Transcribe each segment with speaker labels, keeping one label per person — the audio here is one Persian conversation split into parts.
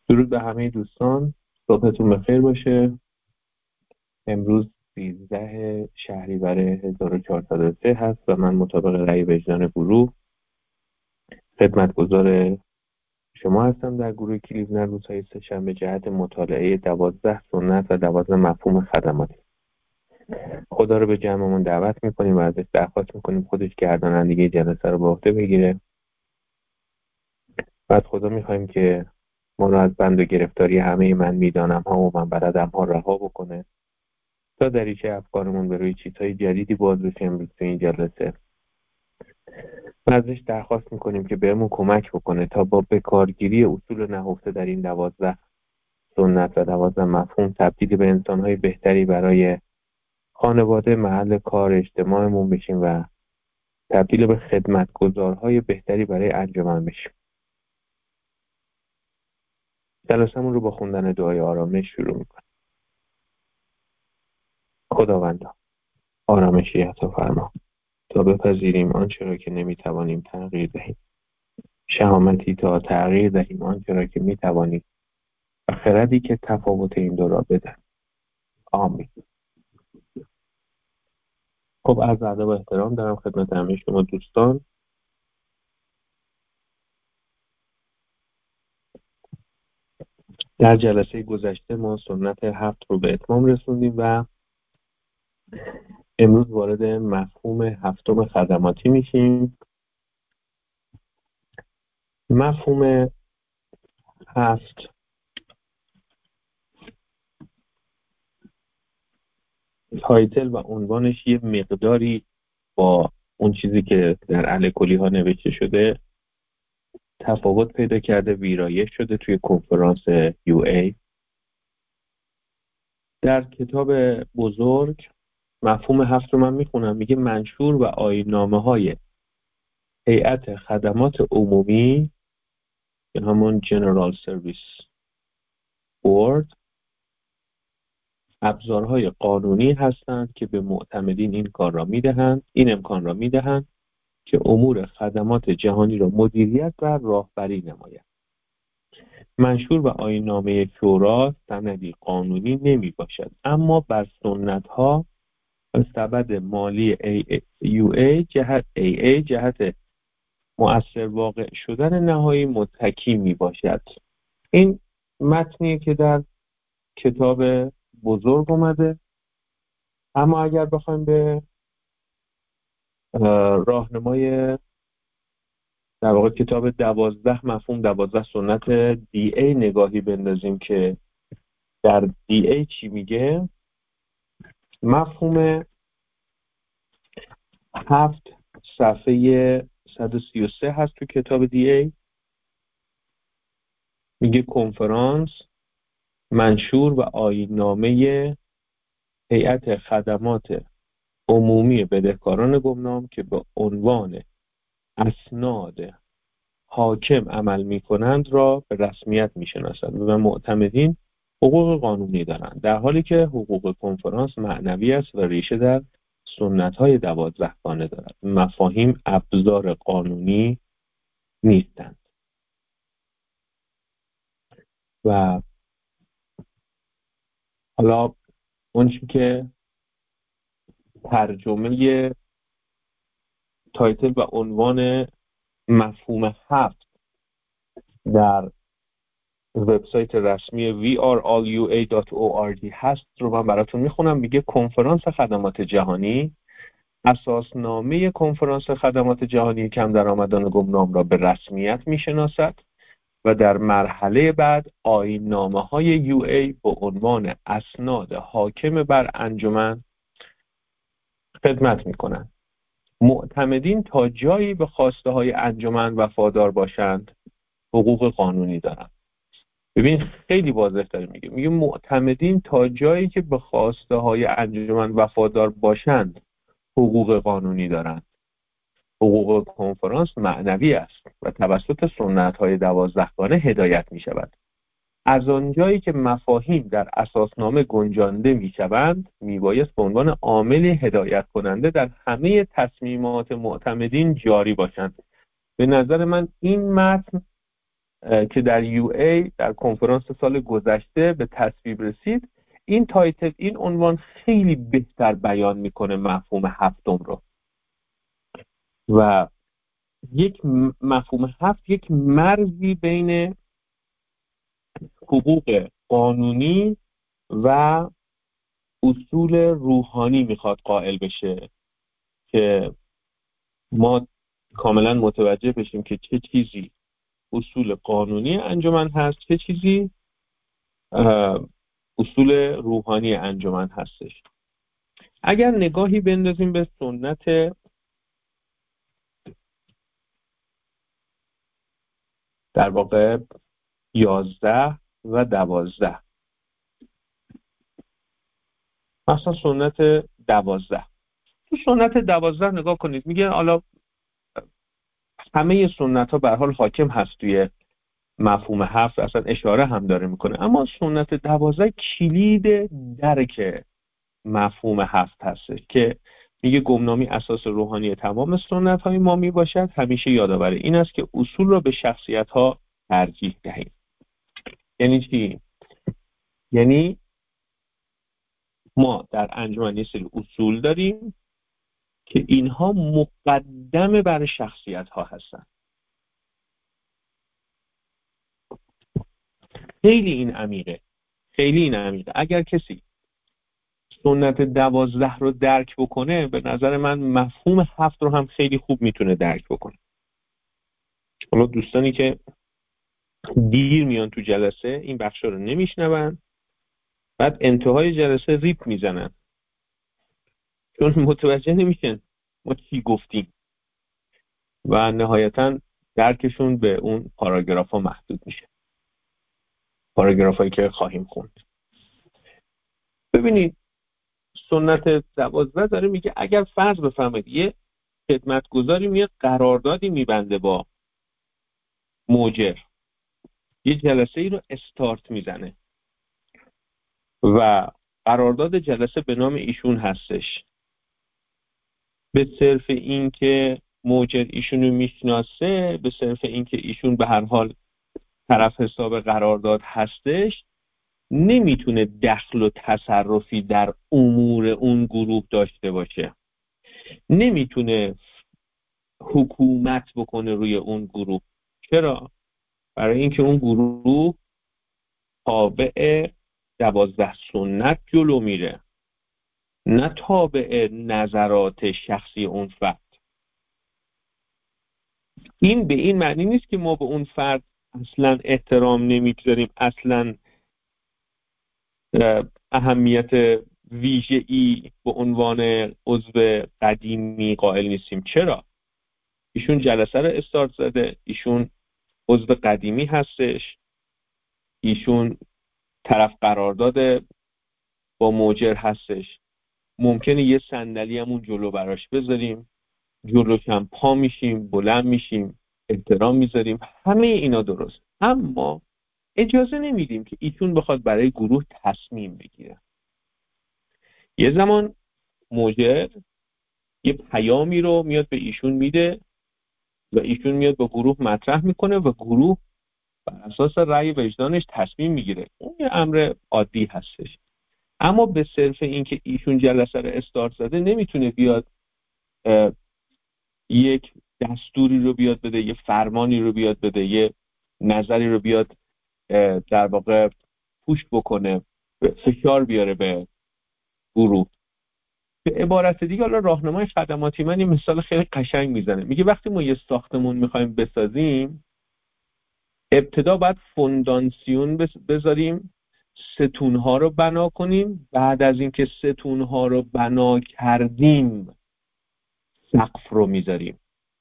Speaker 1: درود به همه دوستان، صبحتون بخیر باشه. امروز 13 شهریور 1403 هست و من مطابق رأی وجدان گروه خدمتگزار شما هستم در گروه کلیوزن روزهای سه‌شنبه جهت مطالعه 12 سنت و 12 مفهوم خدماتی. خدا رو به جمعمون دعوت میکنیم و ازش درخواست میکنیم خودش گردانندگی جلسه رو به عهده بگیره و از خدا میخوایم که ما رو از بند و گرفتاری همه من میدانم ها و من بلدم ها رها بکنه تا دریچه افکارمون به روی چیزهای جدیدی باز بشه. امروز تو این جلسه و ازش درخواست میکنیم که بهمون کمک بکنه تا با بکارگیری اصول نهفته در این 12 سنت و 12 مفهوم تبدیل به انسانهای بهتری برای خانواده، محل کار، اجتماعمون بشیم و تبدیل به خدمتگزارهای بهتری برای انجمن بشیم. جلسمون رو با خوندن دعای آرامش شروع میکنیم. خداوندا، آرامشی عطا فرما تا بپذیریم آنچه را که نمیتوانیم تغییر دهیم، شهامتی تا تغییر دهیم آنچه را که میتوانیم و خردی که تفاوت این دو را بده. آمین. خب، از ادب و احترام دارم خدمت همه شما دوستان. در جلسه گذشته ما سنت 7 رو به اتمام رسوندیم و امروز وارد مفهوم 7 خدماتی میشیم. مفهوم 7 تایتل و عنوانش یه مقداری با اون چیزی که در اهل کلی ها نوشته شده تفاوت پیدا کرده، ویرایش شده توی کنفرانس UA. در کتاب بزرگ مفهوم 7 رو من میخونم. میگه منشور و آیین‌نامه‌های هیئت خدمات عمومی که همون General Service Board ابزارهای قانونی هستند که به معتمدین این امکان را میدهند که امور خدمات جهانی را مدیریت و راهبری نمایند. منشور و آیین‌نامه شورا سندی قانونی نمی باشد، اما بر سنت‌ها و سبد مالی AUA جهت مؤثر واقع شدن نهایی متکی می باشد. این متنی که در کتاب بزرگ اومده، اما اگر بخوایم به راهنمای در واقع کتاب 12 مفهوم 12 سنت DA نگاهی بندازیم که در DA چی میگه، مفهوم 7 صفحه 133 هست تو کتاب DA. میگه کنفرانس، منشور و آیین‌نامه هیئت خدمات عمومی بدهکاران گمنام که به عنوان اسناد حاکم عمل می‌کنند را به رسمیت می‌شناسد و معتمدین حقوق قانونی دارند، در حالی که حقوق کنفرانس معنوی است و ریشه در سنت‌های 12 گانه دارد. مفاهیم ابزار قانونی نیستند. و حالا اون چی که ترجمه تایتل و عنوان مفهوم 7 در وبسایت رسمی weareallua.org هست رو من براتون میخونم. میگه کنفرانس خدمات جهانی اساسنامه کنفرانس خدمات جهانی کم درآمدان گمنام را به رسمیت میشناسد و در مرحله بعد آیین‌نامه‌های UA به عنوان اسناد حاکم بر انجمن خدمت میکنند. معتمدین تا جایی به خواسته های انجمن وفادار باشند حقوق قانونی دارند. ببین خیلی واضح داره میگه معتمدین تا جایی که به خواسته های انجمن وفادار باشند حقوق قانونی دارند. حقوق کنفرانس معنوی است و توسط سنت های 12 گانه هدایت می شود. از آنجایی که مفاهیم در اساسنامه گنجانده می شوند می بایست به عنوان عامل هدایت کننده در همه تصمیمات معتمدین جاری باشند. به نظر من این متن که در UA در کنفرانس سال گذشته به تصویب رسید، این تایتل، این عنوان خیلی بهتر بیان میکنه مفهوم هفتم رو. و یک مفهوم هفت یک مرزی بین حقوق قانونی و اصول روحانی میخواد قائل بشه که ما کاملا متوجه بشیم که چه چیزی اصول قانونی انجمن هست، چه چیزی اصول روحانی انجمن هستش. اگر نگاهی بندازیم به سنت در واقع 11 و 12، مثلا سنت 12، تو سنت 12 نگاه کنید، میگه حالا همه سنت ها به هر حال حاکم هست توی مفهوم هفت، اصلا اشاره هم داره میکنه، اما سنت 12 کلید درک مفهوم هفت هستش که میگه گمنامی اساس روحانی تمام سنت های ما میباشد، همیشه یادآور این است که اصول را به شخصیت ها ترجیح دهیم. یعنی چی؟ یعنی ما در انجمن یه سری اصول داریم که اینها مقدم بر شخصیت ها هستن. خیلی این عمیقه، خیلی این عمیقه. اگر کسی سنت 12 رو درک بکنه، به نظر من مفهوم هفت رو هم خیلی خوب میتونه درک بکنه. حالا دوستانی که دیر میان تو جلسه این بخشا رو نمیشنون، بعد انتهای جلسه ریپ میزنن چون متوجه نمیشن ما چی گفتیم و نهایتا درکشون به اون پاراگراف ها محدود میشه، پاراگراف هایی که خواهیم خوند. ببینید سنت 12 داره میگه اگر فرض بفرمایید یه خدمتگزاری میاد قراردادی میبنده با موجر، یه جلسه ای رو استارت میزنه و قرارداد جلسه به نام ایشون هستش، به صرف این که موجر ایشونو میشناسه، به صرف این که ایشون به هر حال طرف حساب قرارداد هستش، نمیتونه دخل و تصرفی در امور اون گروه داشته باشه، نمیتونه حکومت بکنه روی اون گروه. چرا؟ برای اینکه اون گروه تابع 12 سنت جلو میره، نه تابع نظرات شخصی اون فرد. این به این معنی نیست که ما به اون فرد اصلا احترام نمیگذاریم، اصلا اهمیت ویژه‌ای به عنوان عضو قدیمی قائل نیستیم. چرا؟ ایشون جلسه رو استارت زده، ایشون عضو قدیمی هستش، ایشون طرف قرارداد با موجر هستش، ممکنه یه صندلی همون جلو براش بذاریم، جلوش هم پا میشیم، بلند میشیم، احترام میذاریم، همه اینا درست، اما اجازه نمیدیم که ایشون بخواد برای گروه تصمیم بگیره. یه زمان موجر یه پیامی رو میاد به ایشون میده و ایشون میاد با گروه مطرح میکنه و گروه بر اساس رأی وجدانش تصمیم میگیره. اون یه امر عادی هستش. اما به صرف اینکه ایشون جلسه رو استارت زده نمیتونه بیاد یک دستوری رو بیاد بده، یه فرمانی رو بیاد بده، یه نظری رو بیاد در واقع پوش بکنه، فشار بیاره به گروه. به عبارت دیگه، حالا راهنمای خدماتی من یه مثال خیلی قشنگ میزنه، میگه وقتی ما یه ساختمون میخوایم بسازیم، ابتدا باید فونداسیون بذاریم، ستونها رو بنا کنیم، بعد از اینکه ستونها رو بنا کردیم سقف رو میذاریم.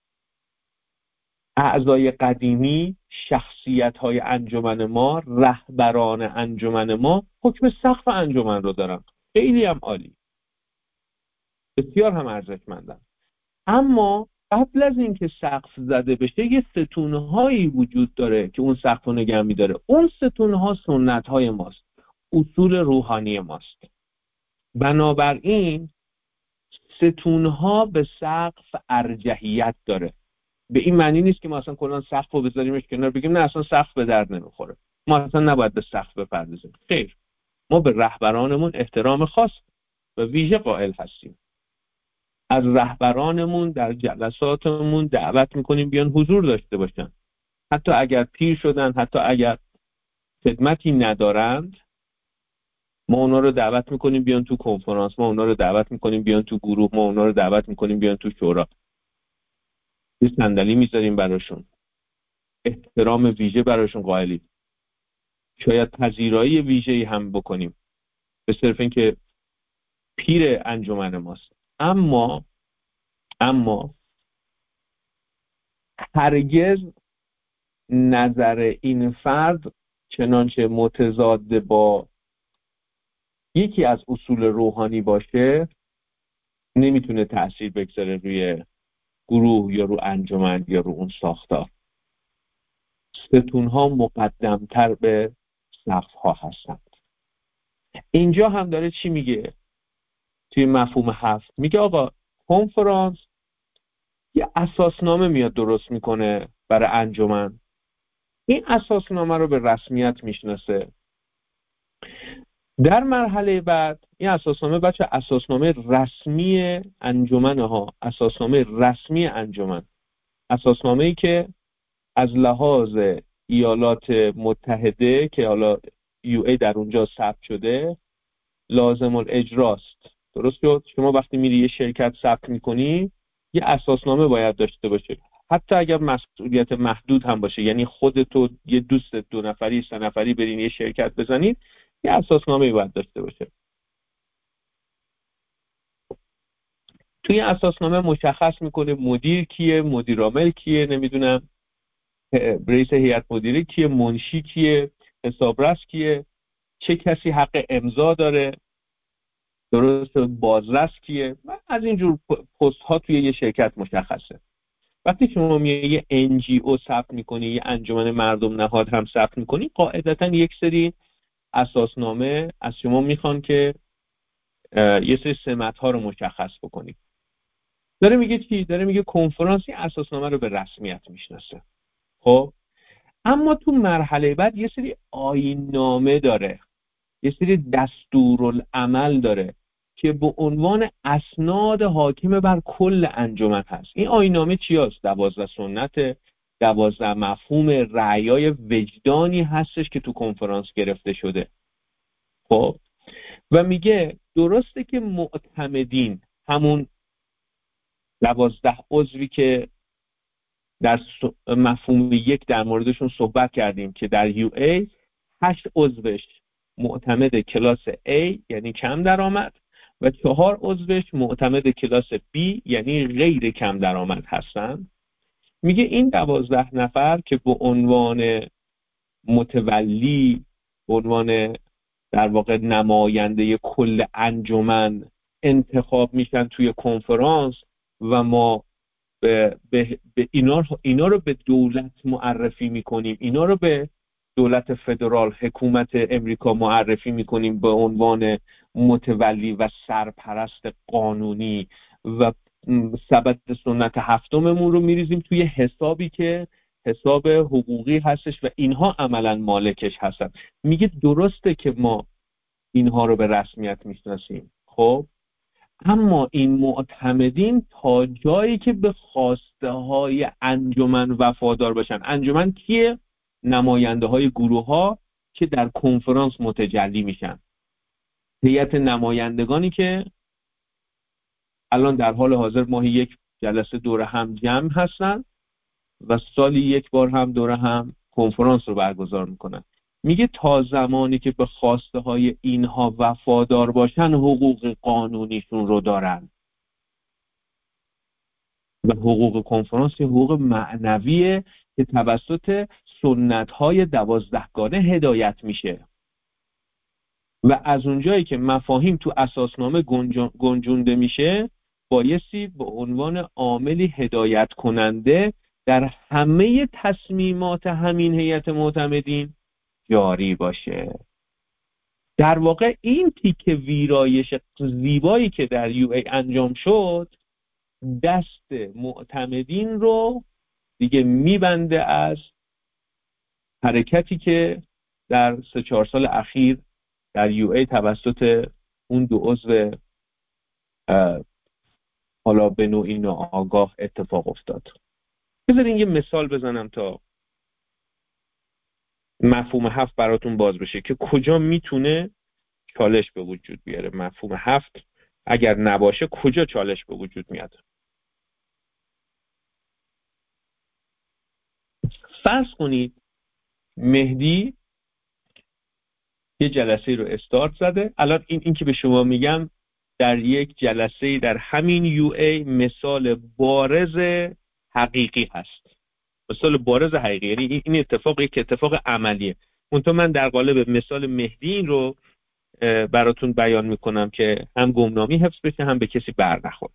Speaker 1: اعضای قدیمی، شخصیت‌های انجمن ما، رهبران انجمن ما حکم سقف انجمن رو دارن، خیلی هم عالی، بسیار هم ارزشمندن. اما قبل از اینکه سقف زده بشه یه ستونهایی وجود داره که اون سقف رو نگه می‌داره. اون ستونها سنت‌های ماست، اصول روحانی ماست. بنابراین ستونها به سقف ارجحیت داره. به این معنی نیست که ما اصلا کلا سقف رو بذاریمش کنار بگیم نه اصلا سقف به درد نمیخوره، ما اصلا نباید به سقف بپردازیم. خیر، ما به رهبرانمون احترام خاص و ویژه قائل هستیم. از رهبرانمون در جلساتمون دعوت میکنیم بیان حضور داشته باشن، حتی اگر پیر شدن، حتی اگر خدمتی ندارند، ما اونا رو دعوت میکنیم بیان تو کنفرانس، ما اونا رو دعوت میکنیم بیان تو گروه، ما اونا رو دعوت میکنیم بیان تو شورا. یه صندلی میذاریم براشون، احترام ویژه براشون قائلیم، شاید پذیرایی ویژه‌ای هم بکنیم به صرف اینکه پیر انجمن ماست. اما هرگز نظر این فرد چنانچه متضاد با یکی از اصول روحانی باشه نمیتونه تأثیر بگذاره روی گروه یا رو انجمن یا رو اون ساختار. ستونها مقدمتر به صفها هستند. اینجا هم داره چی میگه؟ توی مفهوم 7 میگه آقا کنفرانس یه اساسنامه میاد درست میکنه برای انجمن، این اساسنامه رو به رسمیت میشناسه. در مرحله بعد این اساسنامه بچه اساسنامه رسمی انجمنه ها، اساسنامه رسمی انجمن، اساسنامه ای که از لحاظ ایالات متحده که حالا UA در اونجا ثبت شده لازم الاجراست. درست شد؟ شما وقتی میری یه شرکت ثبت میکنی یه اساسنامه باید داشته باشه، حتی اگر مسئولیت محدود هم باشه، یعنی خودتو یه دوست 2 نفری 3 نفری برین یه شرکت بزنید یه اساسنامه باید داشته باشه. توی اساسنامه مشخص میکنه مدیر کیه، مدیر عامل کیه، نمیدونم رئیس هیئت مدیره کیه، منشی کیه، حسابرس کیه، چه کسی حق امضا داره، درست، بازرس کیه، و از اینجور پست ها توی یه شرکت مشخصه. وقتی شما میای یه NGO ثبت میکنی، یه انجمن مردم نهاد هم ثبت میکنی، قاعدتا یک سری اساسنامه از شما میخوان که یه سری سمت ها رو مشخص بکنی. داره میگه چی؟ داره میگه کنفرانسی اساسنامه رو به رسمیت میشناسه. خب اما تو مرحله بعد یه سری آیین‌نامه داره، یه سری دستورالعمل داره که به عنوان اسناد حاکم بر کل انجمن هست. این آیین‌نامه چی هست؟ 12 سنت، 12 مفهوم، رعایای وجدانی هستش که تو کنفرانس گرفته شده. خب و میگه درسته که معتمدین، همون 12 عضوی که در مفهوم 1 در موردشون صحبت کردیم که در UA 8 عضوش معتمد کلاس A یعنی کم درآمد و 4 عضوش معتمد کلاس B یعنی غیر کم درآمد هستن. میگه این 12 نفر که به عنوان متولی، به عنوان در واقع نماینده کل انجمن انتخاب میشن توی کنفرانس و ما به اینا رو به دولت معرفی میکنیم، اینا رو به دولت فدرال، حکومت امریکا معرفی میکنیم به عنوان متولی و سرپرست قانونی و سبد سنت 7 رو میریزیم توی حسابی که حساب حقوقی هستش و اینها عملا مالکش هستن. میگه درسته که ما اینها رو به رسمیت میشناسیم، خب اما این معتمدین تا جایی که به خواسته های انجمن وفادار باشن. انجمن کیه؟ نماینده های گروه ها که در کنفرانس متجلی میشن، هیئت نمایندگانی که الان در حال حاضر ماهی 1 جلسه دور هم جمع هستن و سالی 1 بار هم دور هم کنفرانس رو برگزار میکنن. میگه تا زمانی که به خواسته های اینها وفادار باشن حقوق قانونیشون رو دارن و حقوق کنفرانس که حقوق معنویه که توسط سنت‌های 12گانه هدایت میشه و از اونجایی که مفاهیم تو اساسنامه گنجونده میشه بایستی به عنوان عاملی هدایت کننده در همه تصمیمات همین هیئت معتمدین جاری باشه. در واقع این تیکه ویرایش زیبایی که در UA انجام شد دست معتمدین رو دیگه میبنده از حرکتی که در 3-4 سال اخیر در یو ای توسط اون دو عضو حالا به نوعی ناآگاه اتفاق افتاد. بذارین یه مثال بزنم تا مفهوم 7 براتون باز بشه که کجا میتونه چالش به وجود بیاره. مفهوم 7 اگر نباشه کجا چالش به وجود میاد؟ فرض کنید مهدی یه جلسه رو استارت زده. الان این که به شما میگم در یک جلسه در همین یو ای مثال بارز حقیقی هست. مثال بارز حقیقی، یعنی این اتفاق یک اتفاق عملیه. منتها من در قالب مثال مهدی این رو براتون بیان میکنم که هم گمنامی حفظ بشه هم به کسی بر نخوره.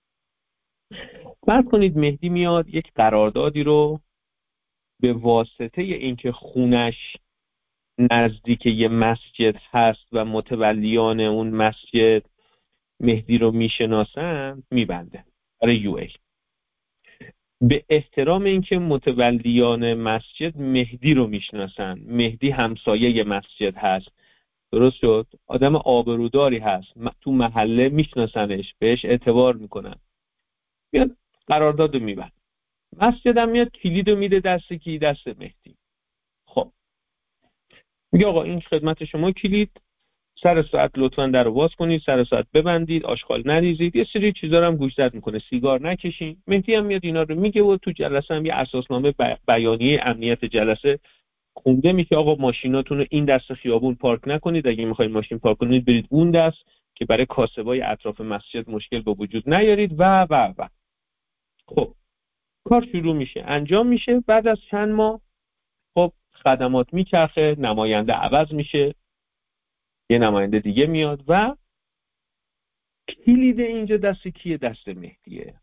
Speaker 1: فرض کنید مهدی میاد یک قراردادی رو به واسطه اینکه خونش نزدیک یه مسجد هست و متولیان اون مسجد مهدی رو میشناسن میبنده برای یو ای. به احترام اینکه متولیان مسجد مهدی رو میشناسن، مهدی همسایه مسجد هست، درست شد، آدم آبروداری هست، تو محله میشناسنش، بهش اعتبار میکنن، میاد قرارداد میبند. مسجدم میاد کلیدو میده دست کی؟ دست مهدی. خب میگه آقا این خدمت شما کلید، سر ساعت لطفاً در رو باز کنید، سر ساعت ببندید، آشغال نریزید، یه سری چیزا رو هم گوشزد میکنه، سیگار نکشین. مهدی هم میاد اینا رو میگه و تو جلسه هم یه اساسنامه بیانیه امنیت جلسه خونده میشه. آقا ماشیناتون رو این دست خیابون پارک نکنید، اگه میخواید ماشین پارک کنید برید اون دست که برای کاسبای اطراف مسجد مشکل به وجود نیارید و. خب کار شروع میشه، انجام میشه. بعد از چند ماه خب خدمات میچرخه، نماینده عوض میشه، یه نماینده دیگه میاد و کلید اینجا دست کیه؟ دست مهدیه.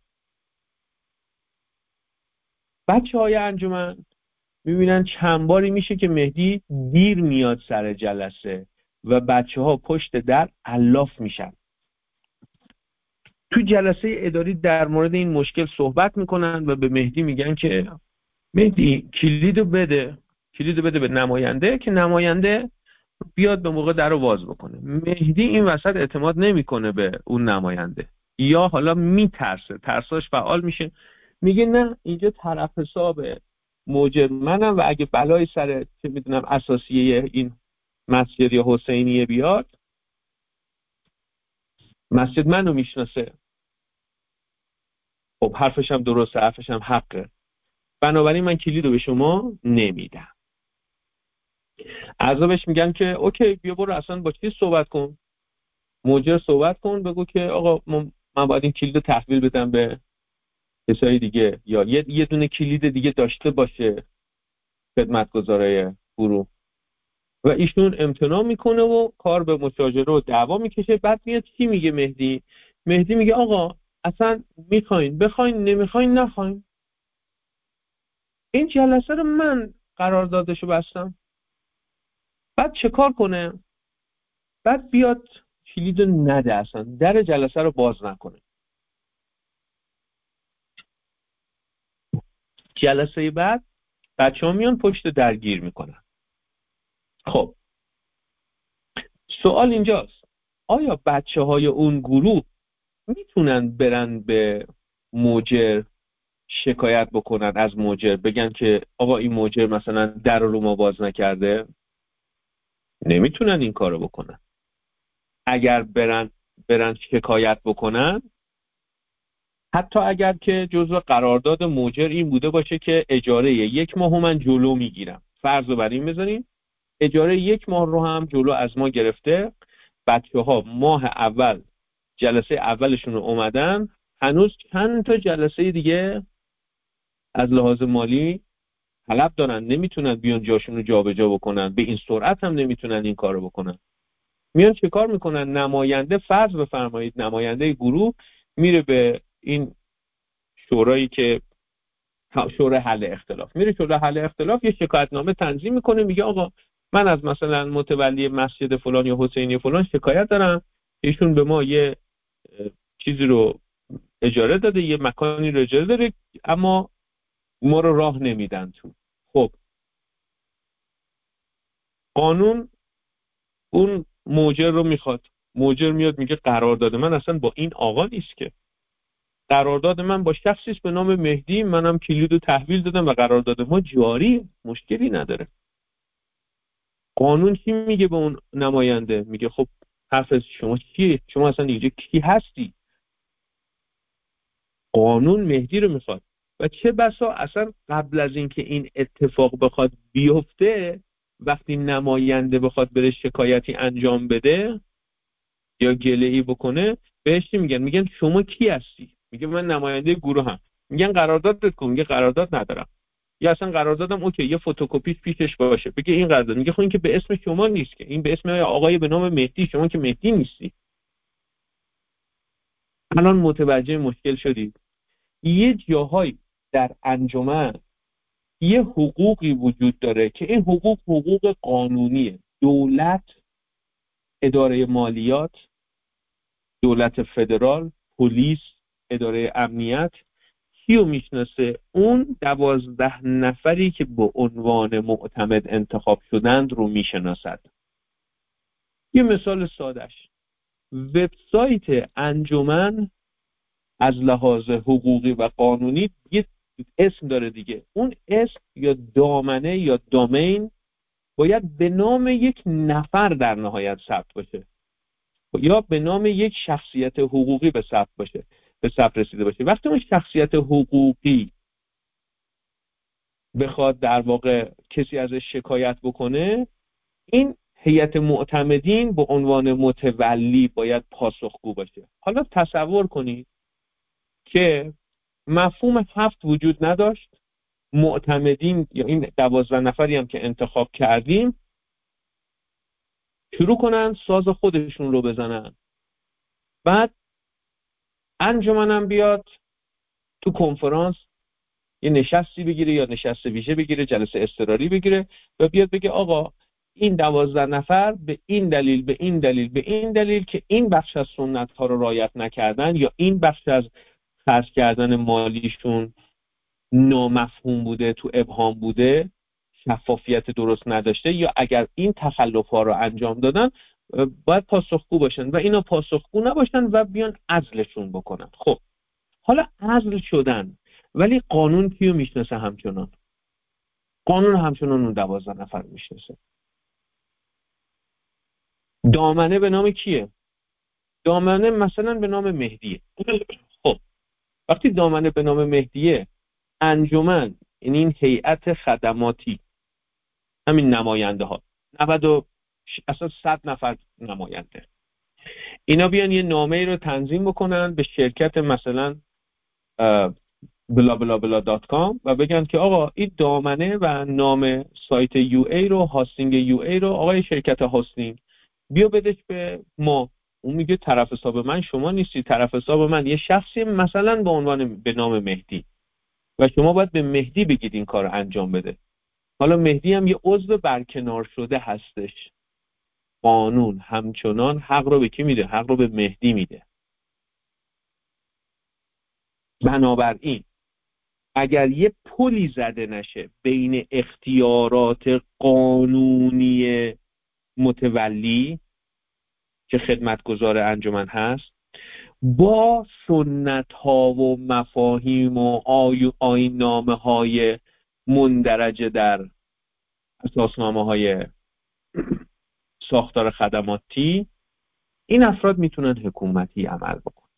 Speaker 1: بچه‌های انجمن میبینن چند باری میشه که مهدی دیر میاد سر جلسه و بچه‌ها پشت در الاف میشن. تو جلسه اداری در مورد این مشکل صحبت میکنن و به مهدی میگن که مهدی کلیدو بده به نماینده که نماینده بیاد به موقع در رو باز بکنه. مهدی این وسط اعتماد نمیکنه به اون نماینده، یا حالا میترسه، ترساش فعال میشه، میگه نه اینجا طرف حساب موجب منم و اگه بلای سر چه میدونم اساسیه این مسجد یا حسینیه بیاد، مسجد منو میشناسه. خب حرفش هم درسته، حرفش هم حقه، بنابراین من کلید رو به شما نمیدم. اعضابش میگن که اوکی بیا برو اصلا با چی صحبت کن، موجر صحبت کن، بگو که آقا من باید این کلید رو تحویل بدم به کسای دیگه، یا یه دونه کلید دیگه داشته باشه خدمتگزارای گروه. و ایشون امتناع میکنه و کار به مشاجره و دعوا میکشه. بعد میاد چی میگه مهدی میگه آقا اصلا میخواین بخواین، نمیخواین نخواین، این جلسه رو من قراردادشو بستم. بعد چه کار کنه؟ بعد بیاد کلید نده، اصلا در جلسه رو باز نکنه. جلسه بعد بچه‌ها میان پشت درگیر میکنن. خب سوال اینجاست، آیا بچه‌های اون گروه میتونن برن به موجر شکایت بکنن، از موجر بگن که آقا این موجر مثلا در رو ما باز نکرده؟ نمیتونن این کارو بکنن. اگر برن شکایت بکنن، حتی اگر که جزو قرارداد موجر این بوده باشه که اجاره 1 ماه من جلو میگیرم، فرض رو بر این بذاریم اجاره 1 ماه رو هم جلو از ما گرفته، بچه‌ها ماه اول جلسه اولشون رو اومدن، هنوز چند تا جلسه دیگه از لحاظ مالی طلب دارن، نمیتونن بیان جاشون رو جابجا بکنن، به این سرعت هم نمیتونن این کارو بکنن. میان چه کار میکنن؟ نماینده، فرض بفرمایید نماینده گروه میره به این شورایی که شورای حل اختلاف، میره شورای حل اختلاف یه شکایتنامه تنظیم میکنه، میگه آقا من از مثلا متولی مسجد فلان یا حسینی فلان شکایت دارم، ایشون به ما یه چیزی رو اجاره داده، یه مکانی رو اجاره داره، اما ما رو راه نمیدن تو. خب قانون اون موجر رو میخواد، موجر میاد میگه قرارداد من اصلا با این آقا نیست که، قرارداد من با شخصی است به نام مهدی، منم کلید رو تحویل دادم و قرارداد ما جاری، مشکلی نداره. قانون چی میگه به اون نماینده؟ میگه خب حرف شما چیه؟ شما اصلا اینجا کی هستی؟ قانون مهدی رو میخواد. و چه بسا اصلا قبل از اینکه این اتفاق بخواد بیفته، وقتی نماینده بخواد بره شکایتی انجام بده یا گله‌ای بکنه، بهش چی میگن؟ میگن شما کی هستی؟ میگه من نماینده گروه هم. میگن قرارداد کن، میگه قرارداد ندارم. یا اصلا قراردادم اوکی، یه فتوکپیش پیشش باشه، بگه این قرارداد. میگه خب این که به اسم شما نیست که، این به اسم آقای به نام مهدی، شما که مهدی نیستی. الان متوجه مشکل شدید؟ یه جاهایی در انجمن یه حقوقی وجود داره که این حقوق قانونیه. دولت، اداره مالیات، دولت فدرال، پلیس، اداره امنیت، کیو میشناسه؟ اون 12 نفری که به عنوان معتمد انتخاب شدند رو میشناسد. یه مثال سادهش، وبسایت انجمن از لحاظ حقوقی و قانونی یه اسم داره دیگه. اون اسم یا دامنه یا دامین باید به نام یک نفر در نهایت ثبت باشه یا به نام یک شخصیت حقوقی به ثبت باشه، به ثبت رسیده باشه. وقتی اون شخصیت حقوقی بخواد در واقع کسی ازش شکایت بکنه، این هیئت معتمدین به عنوان متولی باید پاسخگو باشه. حالا تصور کنید که مفهوم 7 وجود نداشت، معتمدین یا این 12 نفری هم که انتخاب کردیم شروع کنن ساز خودشون رو بزنن، بعد انجمنم بیاد تو کنفرانس یه نشستی بگیره یا نشست ویژه بگیره، جلسه اضطراری بگیره و بیاد بگه آقا این 12 نفر به این دلیل به این دلیل به این دلیل که این بخش از سنت ها رو رعایت نکردن یا این بخش از خرج کردن مالیشون نامفهوم بوده، تو ابهام بوده، شفافیت درست نداشته، یا اگر این تخلف ها رو انجام دادن باید پاسخگو باشن و اینا پاسخگو نباشن و بیان عزلشون بکنن. خب حالا عزل شدن، ولی قانون کیو میشناسه؟ همچنان قانون همچنان اون 12 نفر میشناسه. دامنه به نام کیه؟ دامنه مثلا به نام مهدیه. خب وقتی دامنه به نام مهدیه، انجمن، یعنی این هیئت خدماتی، همین نماینده ها 90 اصلا 100 نفر نماینده، اینا بیان یه نامه ای رو تنظیم بکنن به شرکت مثلا بلا بلا بلا دات کام و بگن که آقا این دامنه و نام سایت یو ای رو، هاستینگ یو ای رو آقای شرکت هاستینگ بیا بدش به ما. اون میگه طرف حساب من شما نیستی، طرف حساب من یه شخصی مثلا به عنوان به نام مهدی و شما باید به مهدی بگید این کار رو انجام بده. حالا مهدی هم یه عضو برکنار شده هستش. قانون همچنان حق رو به کی میده؟ حق رو به مهدی میده. بنابراین اگر یه پلی زده نشه بین اختیارات قانونی متولی که خدمتگزار انجمن هست با سنت ها و مفاهیم و آیین نامه های مندرجه در اساسنامه های ساختار خدماتی، این افراد میتونن حکومتی عمل بکنن.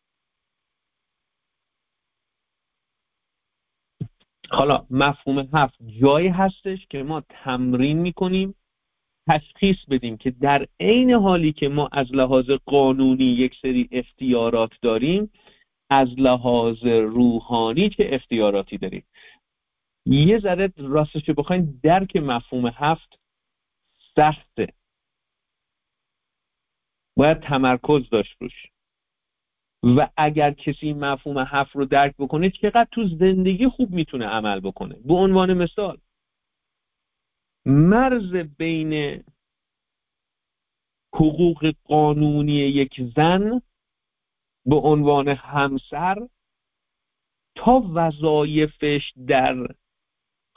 Speaker 1: حالا مفهوم 7 جایی هستش که ما تمرین میکنیم تشخیص بدیم که در عین حالی که ما از لحاظ قانونی یک سری اختیارات داریم، از لحاظ روحانی چه اختیاراتی داریم. یه ذره راستش بخواین درک مفهوم 7 سخته، باید تمرکز داشت روش. و اگر کسی مفهوم 7 رو درک بکنه چقدر تو زندگی خوب میتونه عمل بکنه. به عنوان مثال، مرز بین حقوق قانونی یک زن به عنوان همسر تا وظایفش در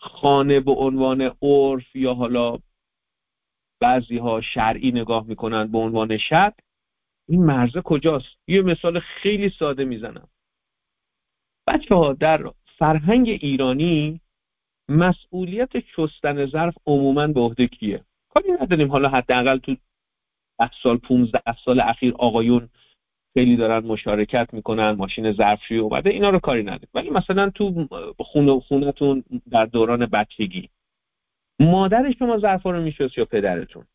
Speaker 1: خانه به عنوان عرف یا حالا بعضی ها شرعی نگاه میکنن به عنوان شرع، این مرزه کجاست؟ یه مثال خیلی ساده میزنم. بچه ها در فرهنگ ایرانی مسئولیت شستن ظرف عموماً به عهده کیه؟ کاری نداریم حالا حداقل تو 10 سال 15 سال اخیر آقایون خیلی دارن مشارکت میکنن، ماشین ظرفشویی اومده، اینا رو کاری نداریم. ولی مثلا تو خونتون در دوران بچگی مادر شما ظرفا رو میشست یا پدرتون؟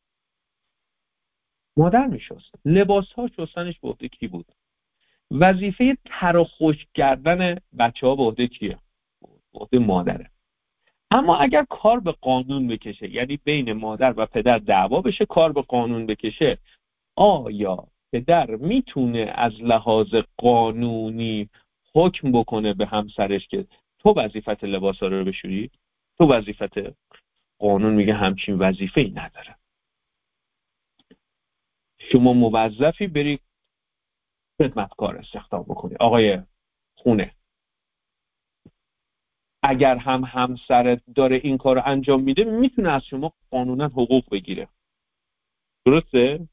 Speaker 1: مادر میشست. لباس ها شستنش به عهده کی بود؟ وظیفه تر و خشک کردن بچه‌ها به عهده کیه؟ به عهده مادره. اما اگر کار به قانون بکشه، یعنی بین مادر و پدر دعوا بشه، کار به قانون بکشه، آیا پدر میتونه از لحاظ قانونی حکم بکنه به همسرش که تو وظیفت لباسا رو بشوری؟ تو وظیفت. قانون میگه همچین وظیفه‌ای نداره. شما موظفی بری خدمتکار استخدام بکنی، آقای خونه. اگر هم همسرت داره این کار رو انجام میده، میتونه از شما قانونا حقوق بگیره. درسته؟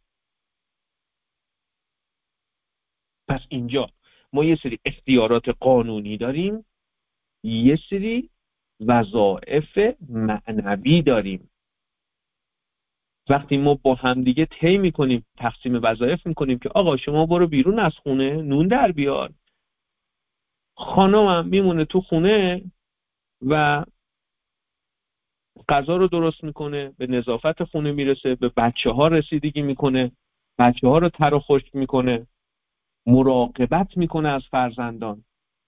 Speaker 1: پس اینجا ما یه سری اختیارات قانونی داریم، یه سری وظایف معنوی داریم. وقتی ما با همدیگه طی میکنیم، تقسیم وظایف میکنیم که آقا شما برو بیرون از خونه نون در بیار، خانمم میمونه تو خونه و غذا رو درست میکنه، به نظافت خونه میرسه، به بچه ها رسیدگی میکنه، بچه ها رو تر و خشک میکنه، مراقبت میکنه از فرزندان.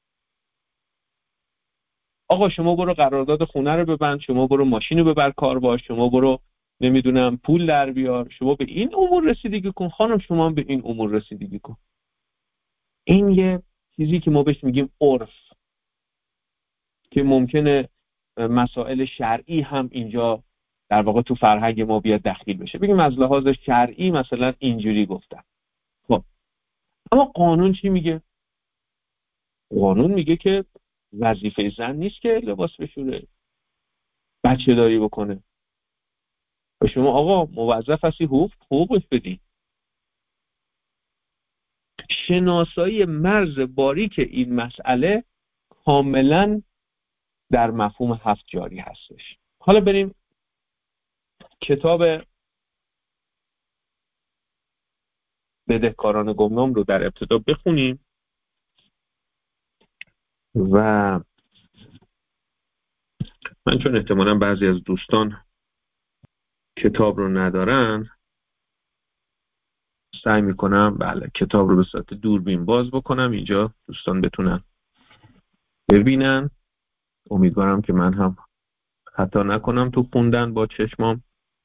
Speaker 1: آقا شما برو قرارداد خونه رو ببند، شما برو ماشین رو ببر کار باش، شما برو نمیدونم پول در بیار، شما به این امور رسیدگی کن، خانم شما هم به این امور رسیدگی کن. این یه چیزی که ما بهش میگیم عرف، که ممکنه مسائل شرعی هم اینجا در واقع تو فرهنگ ما بیاد دخیل بشه، بگیم از لحاظ شرعی مثلا اینجوری گفتن. خب اما قانون چی میگه؟ قانون میگه که وظیفه زن نیست که لباس بشوره، بچه داری بکنه. و شما آقا موظف هستی حقوقش بدی. شناسایی مرز باریک این مسئله کاملا در مفهوم 7 جاری هستش. حالا بریم کتاب بدهکاران گمنام رو در ابتدا بخونیم و من چون احتمالاً بعضی از دوستان کتاب رو ندارن، سعی میکنم بله کتاب رو به صورت دوربین باز بکنم، اینجا دوستان بتونن ببینن. امیدوارم که من هم خطا نکنم تو خوندن با چشمام.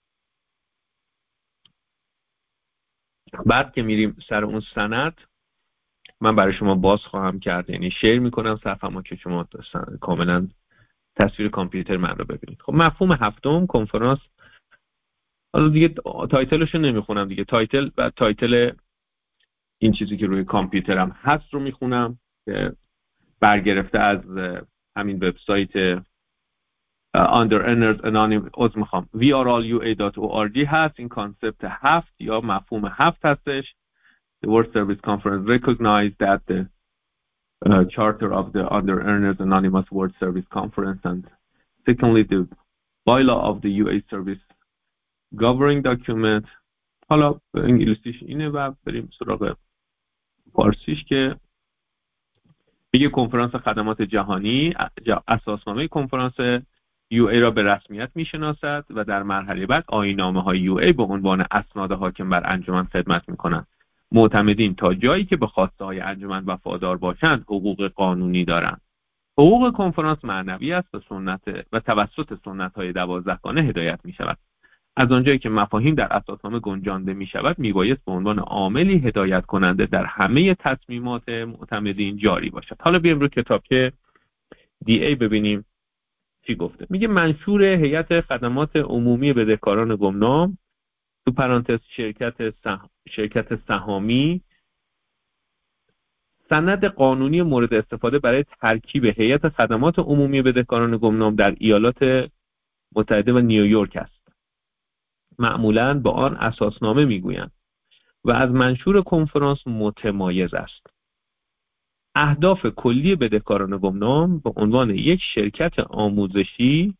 Speaker 1: بعد که میریم سر اون سند، من برای شما باز خواهم کرد، یعنی شیر میکنم صفحه‌مو که شما کاملا تصویر کامپیوتر من رو ببینید. خب مفهوم هفتم کنفرانس. حالا دیگه تایتلش رو نمیخونم دیگه، تایتل و تایتل این چیزی که روی کامپیوترم هست رو میخونم که برگرفته از همین وبسایت Under Earners Anonymous، میخوام vrallua.org هست. این کانسپت هفت یا مفهوم هفت هستش. The World Service Conference recognized that the charter of the Under Earners Anonymous World Service Conference, and secondly the bylaw of the UA Service Governing Document. حالا انگلیسیش اینه و بریم سراغ فارسیش که میگه کنفرانس خدمات جهانی اساسنامه کنفرانس UA را به رسمیت میشناسد و در مرحله بعد آیین‌نامه‌های UA به عنوان اسناد حاکم بر انجمن خدمت میکنند. معتمدین تا جایی که به خواسته‌های انجمن وفادار باشند حقوق قانونی دارند. حقوق کنفرانس معنوی است و توسط سنت‌های 12 گانه هدایت می‌شود. از آنجایی که مفاهیم در اساسنامه گنجانده می‌شود، میبایست به عنوان عاملی هدایت کننده در همه تصمیمات معتمدین جاری باشد. حالا بیایم رو کتاب که DA ببینیم چی گفته. میگه منشور هیئت خدمات عمومی بدهکاران گمنام تو پرانتز شرکت سهامی سند قانونی مورد استفاده برای ترکیب هیئت خدمات عمومی بدهکاران گمنام در ایالات متحده و نیویورک است. معمولاً با آن اساسنامه میگویند و از منشور کنفرانس متمایز است. اهداف کلی بدهکاران گمنام به عنوان یک شرکت آموزشی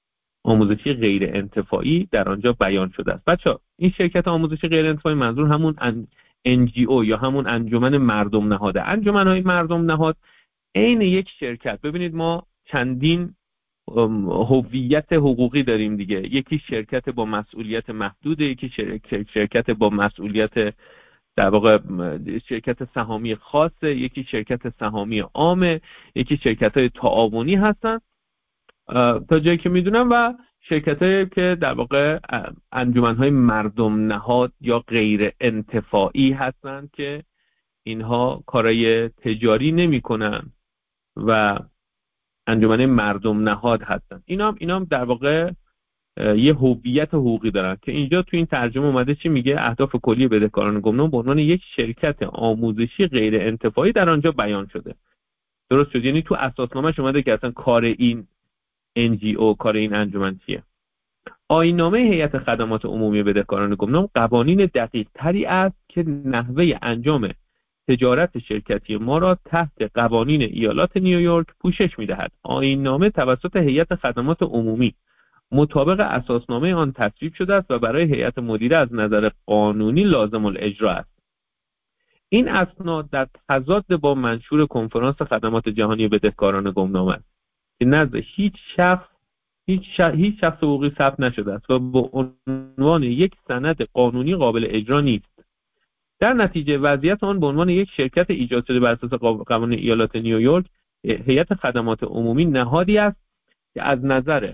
Speaker 1: غیر انتفاعی در آنجا بیان شده است. بچه‌ها این شرکت آموزشی غیر انتفاعی منظور همون NGO یا همون انجمن مردم نهاده. انجمن‌های مردم نهاد عین یک شرکت. ببینید ما چندین هویت حقوقی داریم دیگه. یکی شرکت با مسئولیت محدود، یکی شرکت با مسئولیت در واقع شرکت سهامی خاصه، یکی شرکت سهامی عامه، یکی شرکت‌های تعاونی هستن تا جایی که میدونم، و شرکت‌هایی که در واقع انجمن‌های مردم نهاد یا غیر انتفاعی هستن که اینها کارای تجاری نمی‌کنن و انجمن مردم نهاد هستن. اینام در واقع یه هویت حقوقی دارن که اینجا تو این ترجمه اومده چی میگه؟ اهداف کلی بدهکاران گمنام به عنوان یک شرکت آموزشی غیر انتفاعی در آنجا بیان شده. درست شد؟ یعنی تو اساسنامه‌اش اومده که اصلا کار این NGO، کار این انجمن چیه. آیین‌نامه هیئت خدمات عمومی بدهکاران گمنام قوانین دقیق تری است که نحوه انجام تجارت شرکتی ما را تحت قوانین ایالات نیویورک پوشش می‌دهد. آیین‌نامه توسط هیئت خدمات عمومی مطابق اساسنامه آن تصویب شده است و برای هیئت مدیره از نظر قانونی لازم الاجرا است. این اسناد در تضاد با منشور کنفرانس خدمات جهانی بدهکاران گمنام است که نزد هیچ شخص حقوقی ثبت نشده است و به عنوان یک سند قانونی قابل اجرا نیست. در نتیجه وضعیت آن به عنوان یک شرکت ایجاد شده بر اساس قوانین ایالات نیویورک، هیئت خدمات عمومی نهادی است که از نظر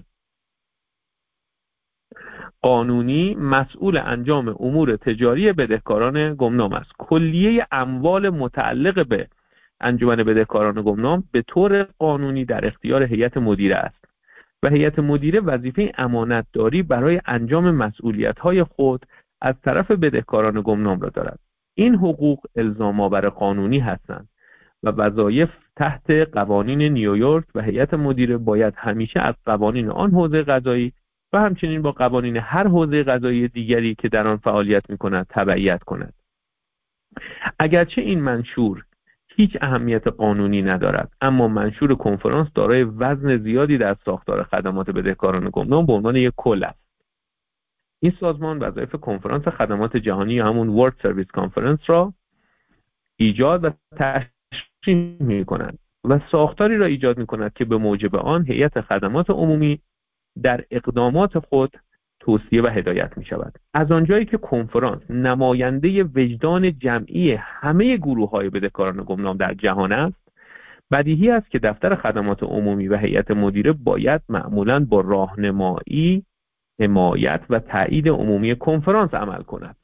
Speaker 1: قانونی مسئول انجام امور تجاری بدهکاران گمنام است. کلیه اموال متعلق به انجمن بدهکاران گمنام به طور قانونی در اختیار هیئت مدیره است و هیئت مدیره وظیفه امانتداری برای انجام مسئولیت‌های خود از طرف بدهکاران گمنام را دارد. این حقوق الزام‌آور قانونی هستند و وظایف تحت قوانین نیویورک و هیئت مدیره باید همیشه از قوانین آن حوزه قضایی و همچنین با قوانین هر حوزه قضایی دیگری که در آن فعالیت می‌کند تبعیت کند. اگرچه این منشور هیچ اهمیت قانونی ندارد، اما منشور کنفرانس دارای وزن زیادی در ساختار خدمات بدهکاران گمنام به عنوان یک کل است. این سازمان وظایف کنفرانس خدمات جهانی یا همون World Service Conference را ایجاد و تشریح می‌کند و ساختاری را ایجاد می‌کند که به موجب آن هیئت خدمات عمومی در اقدامات خود توصیه و هدایت می‌شود. از آنجایی که کنفرانس نماینده وجدان جمعی همه گروه‌های بدهکاران گمنام در جهان است، بدیهی است که دفتر خدمات عمومی و هیئت مدیره باید معمولاً با راهنمایی، حمایت و تایید عمومی کنفرانس عمل کند.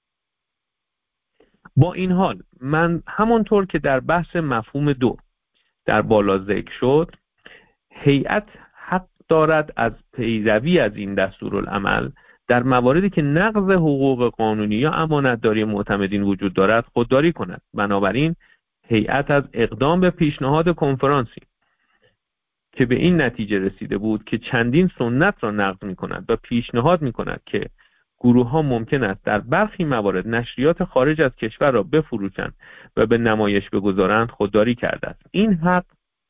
Speaker 1: با این حال من همانطور که در بحث مفهوم 2 در بالا ذکر شد، هیئت حق دارد از پیروی از این دستورالعمل در مواردی که نقض حقوق قانونی یا امانتداری معتمدین وجود دارد خودداری کند. بنابراین هیئت از اقدام به پیشنهاد کنفرانسی که به این نتیجه رسیده بود که چندین سنت را نقض می‌کند و پیشنهاد می‌کند که گروه‌ها ممکن است در برخی موارد نشریات خارج از کشور را بفروشند و به نمایش بگذارند خودداری کرده است. این حق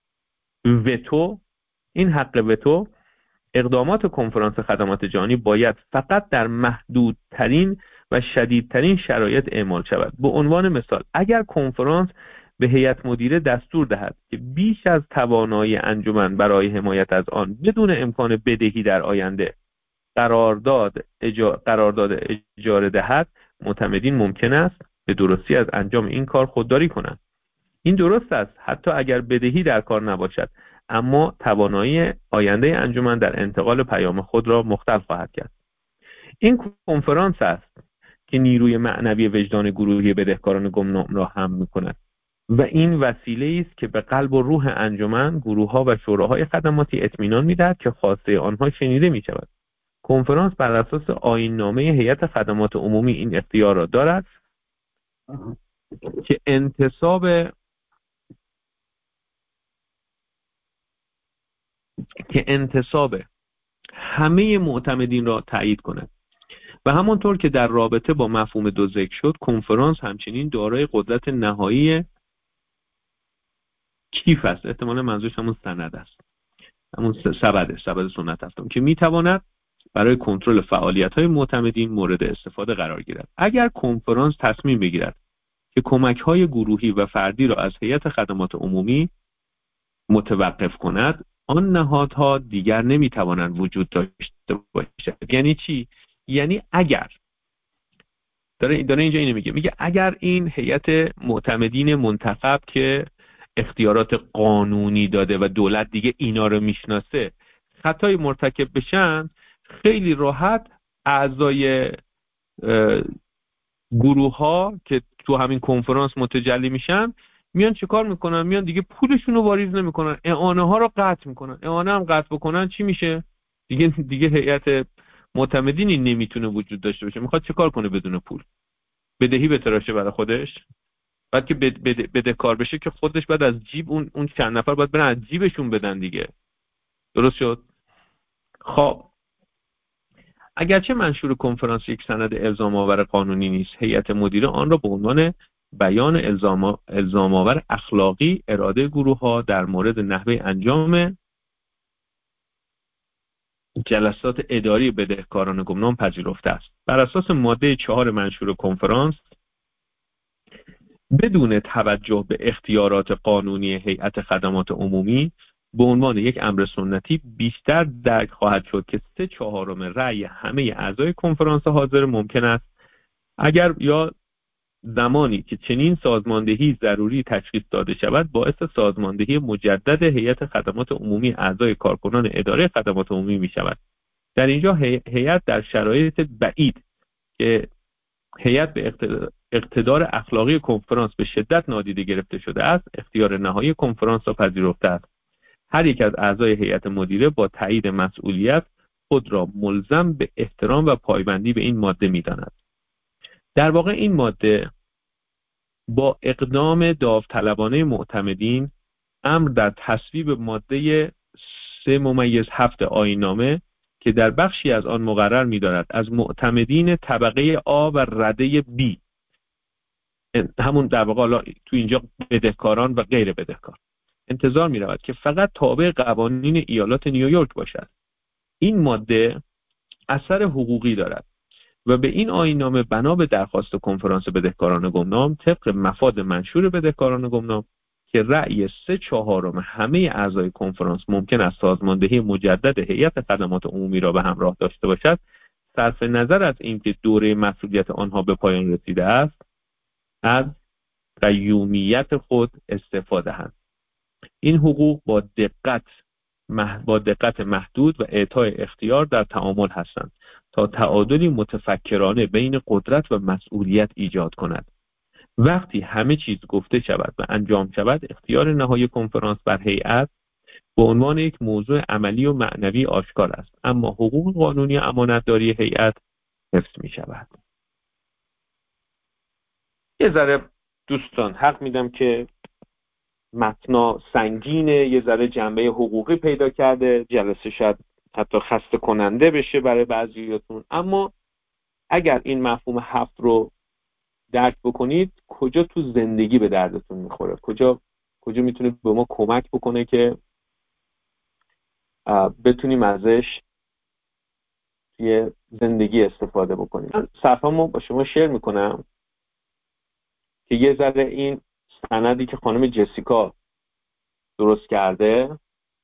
Speaker 1: وتو اقدامات کنفرانس خدمات جهانی باید فقط در محدودترین و شدیدترین شرایط اعمال شود. به عنوان مثال، اگر کنفرانس به هیئت مدیره دستور دهد که بیش از توانایی انجمن برای حمایت از آن بدون امکان بدهی در آینده قرارداد اجاره دهد، معتمدین ممکن است به درستی از انجام این کار خودداری کنند. این درست است حتی اگر بدهی در کار نباشد، اما توانایی آینده انجمن در انتقال پیام خود را مختل خواهد کرد. این کنفرانس است که نیروی معنوی وجدان گروهی بدهکاران گمنام را هم می‌کند و این وسیله است که به قلب و روح انجمن، گروه‌ها و شوراهای خدماتی اطمینان می‌دهد که خواسته آنها شنیده می‌شود. کنفرانس بر اساس آیین‌نامه هیئت خدمات عمومی این اختیار را دارد که انتصاب که انتصاب همه معتمدین را تایید کند و همانطور که در رابطه با مفهوم دو ذکر شد، کنفرانس همچنین دارای قدرت نهایی کیف است. احتمالاً منظورش همون سند است، همون سبد سنت هفتم که میتواند برای کنترل فعالیت‌های معتمدین مورد استفاده قرار گیرد. اگر کنفرانس تصمیم بگیرد که کمک‌های گروهی و فردی را از هیئت خدمات عمومی متوقف کند، آن نهادها دیگر نمیتوانند وجود داشته باشند. یعنی چی؟ یعنی اگر داره اینجا اینو میگه اگر این هیئت معتمدین منتخب که اختیارات قانونی داده و دولت دیگه اینا رو میشناسه خطای مرتکب بشن، خیلی راحت اعضای گروه ها که تو همین کنفرانس متجلی میشن میان چیکار میکنن؟ میان دیگه پولشون رو واریز نمیکنن، اعانه ها رو قطع میکنن. اعانه هم قطع بکنن چی میشه؟ دیگه هیئت معتمدینی نمیتونه وجود داشته باشه. میخواد چیکار کنه بدون پول؟ بدهی بتراشه برای خودش؟ بعد که بدهکار بشه که خودش بعد از جیب اون چند نفر باید برن از جیبشون بدن دیگه. درست شد؟ خب اگرچه منشور کنفرانس یک سند الزام آور قانونی نیست، هیئت مدیره آن را به عنوان بیان الزام آور اخلاقی اراده گروه ها در مورد نحوه انجام جلسات اداری بدهکاران گمنام پذیرفته است. بر اساس ماده 4 منشور کنفرانس، بدون توجه به اختیارات قانونی هیئت خدمات عمومی، به عنوان یک امر سنتی بیشتر درک خواهد شد که 3/4 رأی همه اعضای کنفرانس حاضر ممکن است اگر یا زمانی که چنین سازماندهی ضروری تشخیص داده شود باعث سازماندهی مجدد هیئت خدمات عمومی اعضای کارکنان اداره خدمات عمومی می شود. در اینجا هیئت در شرایط بعید که هیئت به اقتدار اخلاقی کنفرانس به شدت نادیده گرفته شده است، اختیار نهایی کنفرانس را پذیرفته است. هر یک از اعضای هیئت مدیره با تایید مسئولیت خود را ملزم به احترام و پایبندی به این ماده می‌داند. در واقع این ماده با اقدام داوطلبانه معتمدین امر در تصویب ماده 3/7 آیین‌نامه که در بخشی از آن مقرر می‌دارد از معتمدین طبقه آ و رده B، همون در واقع تو اینجا بدهکاران و غیر بدهکار، انتظار می‌رود که فقط تابع قوانین ایالات نیویورک باشد. این ماده اثر حقوقی دارد و به این آیین‌نامه بنا به درخواست کنفرانس بدهکاران گمنام طبق مفاد منشور بدهکاران گمنام که رأی 3/4 همه اعضای کنفرانس ممکن است سازماندهی مجدد هیئت خدمات عمومی را به همراه داشته باشد، صرف نظر از اینکه دوره مسئولیت آنها به پایان رسیده است، از قیومیت خود استفاده دهند. این حقوق با دقت محدود و اعطای اختیار در تعامل هستند تا تعادلی متفکرانه بین قدرت و مسئولیت ایجاد کند. وقتی همه چیز گفته شود و انجام شود، اختیار نهایی کنفرانس بر هیئت به عنوان یک موضوع عملی و معنوی آشکار است، اما حقوق قانونی امانتداری هیئت حفظ می شود. یه ذره دوستان حق میدم که متن سنگینه، یه ذره جنبه حقوقی پیدا کرده، جلسه شاید حتی خسته کننده بشه برای بعضیاتون، اما اگر این مفهوم 7 رو درک بکنید، کجا تو زندگی به دردتون میخوره، کجا میتونه به ما کمک بکنه که بتونیم ازش یه زندگی استفاده بکنیم. من صفحه‌مو با شما شیر میکنم که یه ذره این سندی که خانم جسیکا درست کرده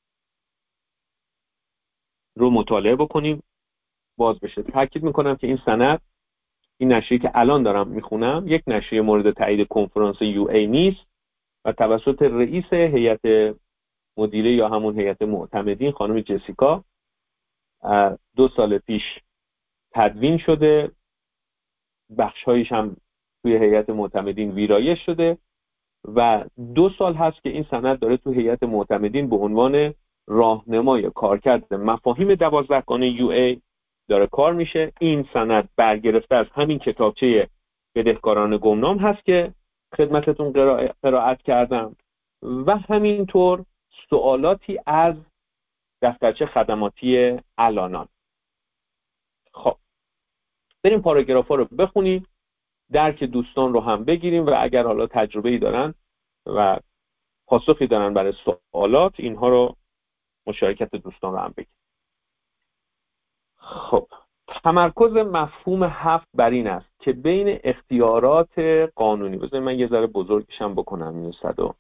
Speaker 1: رو مطالعه بکنیم، باز بشه. تاکید میکنم که این سند، این نشریه که الان دارم میخونم، یک نشریه مورد تایید کنفرانس UA نیست و توسط رئیس هیئت مدیره یا همون هیئت معتمدین خانم جسیکا 2 سال پیش تدوین شده، بخش‌هایش هم توی هیئت معتمدین ویرایش شده و 2 سال هست که این سند داره تو هیئت معتمدین به عنوان راهنمای کارکرد مفاهیم 12 گانه UA داره کار میشه. این سند برگرفته از همین کتابچه بدهکاران گمنام هست که خدمتتون قرائت کردم و همینطور سوالاتی از دفترچه خدماتی الانان. خب بریم پاراگراف‌ها رو بخونیم، درک دوستان رو هم بگیریم و اگر حالا تجربه‌ای دارن و پاسخی دارن برای سوالات، اینها رو مشارکت دوستان رو هم بگیریم. خب تمرکز مفهوم 7 بر این است که بین اختیارات قانونی، بذارید من یه ذره بزرگشم بکنم، اینو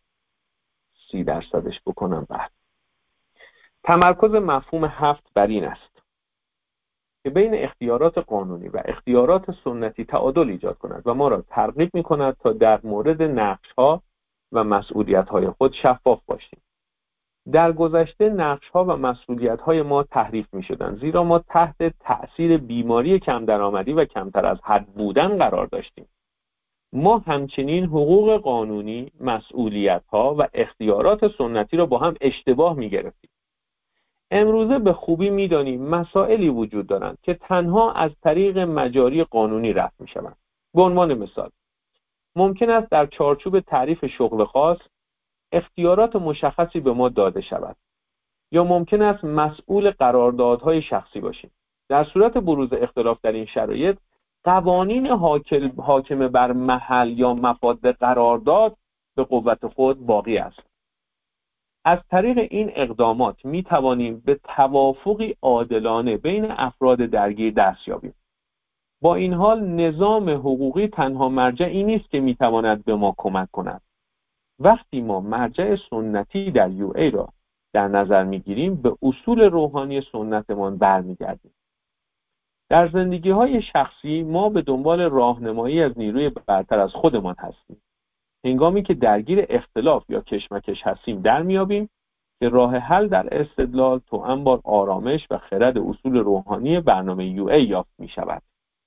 Speaker 1: 130% بکنم. بعد تمرکز مفهوم 7 بر این است که بین اختیارات قانونی و اختیارات سنتی تعادل ایجاد کند و ما را ترغیب می‌کند تا در مورد نقش‌ها و مسئولیت‌های خود شفاف باشیم. در گذشته نقش‌ها و مسئولیت‌های ما تحریف می‌شدند، زیرا ما تحت تأثیر بیماری کم درآمدی و کمتر از حد بودن قرار داشتیم. ما همچنین حقوق قانونی، مسئولیت‌ها و اختیارات سنتی را با هم اشتباه می‌گرفتیم. امروزه به خوبی می‌دانیم مسائلی وجود دارند که تنها از طریق مجاری قانونی رفع می‌شوند. به عنوان مثال، ممکن است در چارچوب تعریف شغل خاص اختیارات مشخصی به ما داده شود، یا ممکن است مسئول قراردادهای شخصی باشیم. در صورت بروز اختلاف در این شرایط، قوانین حاکم بر محل یا مفاد قرارداد به قوت خود باقی است. از طریق این اقدامات می توانیم به توافقی عادلانه بین افراد درگیر دست یابیم. با این حال نظام حقوقی تنها مرجعی نیست که می تواند به ما کمک کند. وقتی ما مرجع سنتی در UA را در نظر میگیریم، به اصول روحانی سنتمان برمیگردیم. در زندگی‌های شخصی ما به دنبال راهنمایی از نیروی برتر از خودمان هستیم. هنگامی که درگیر اختلاف یا کشمکش هستیم در میابیم که راه حل در استدلال توأم با آرامش و خرد اصول روحانی برنامه UA یافت می شود.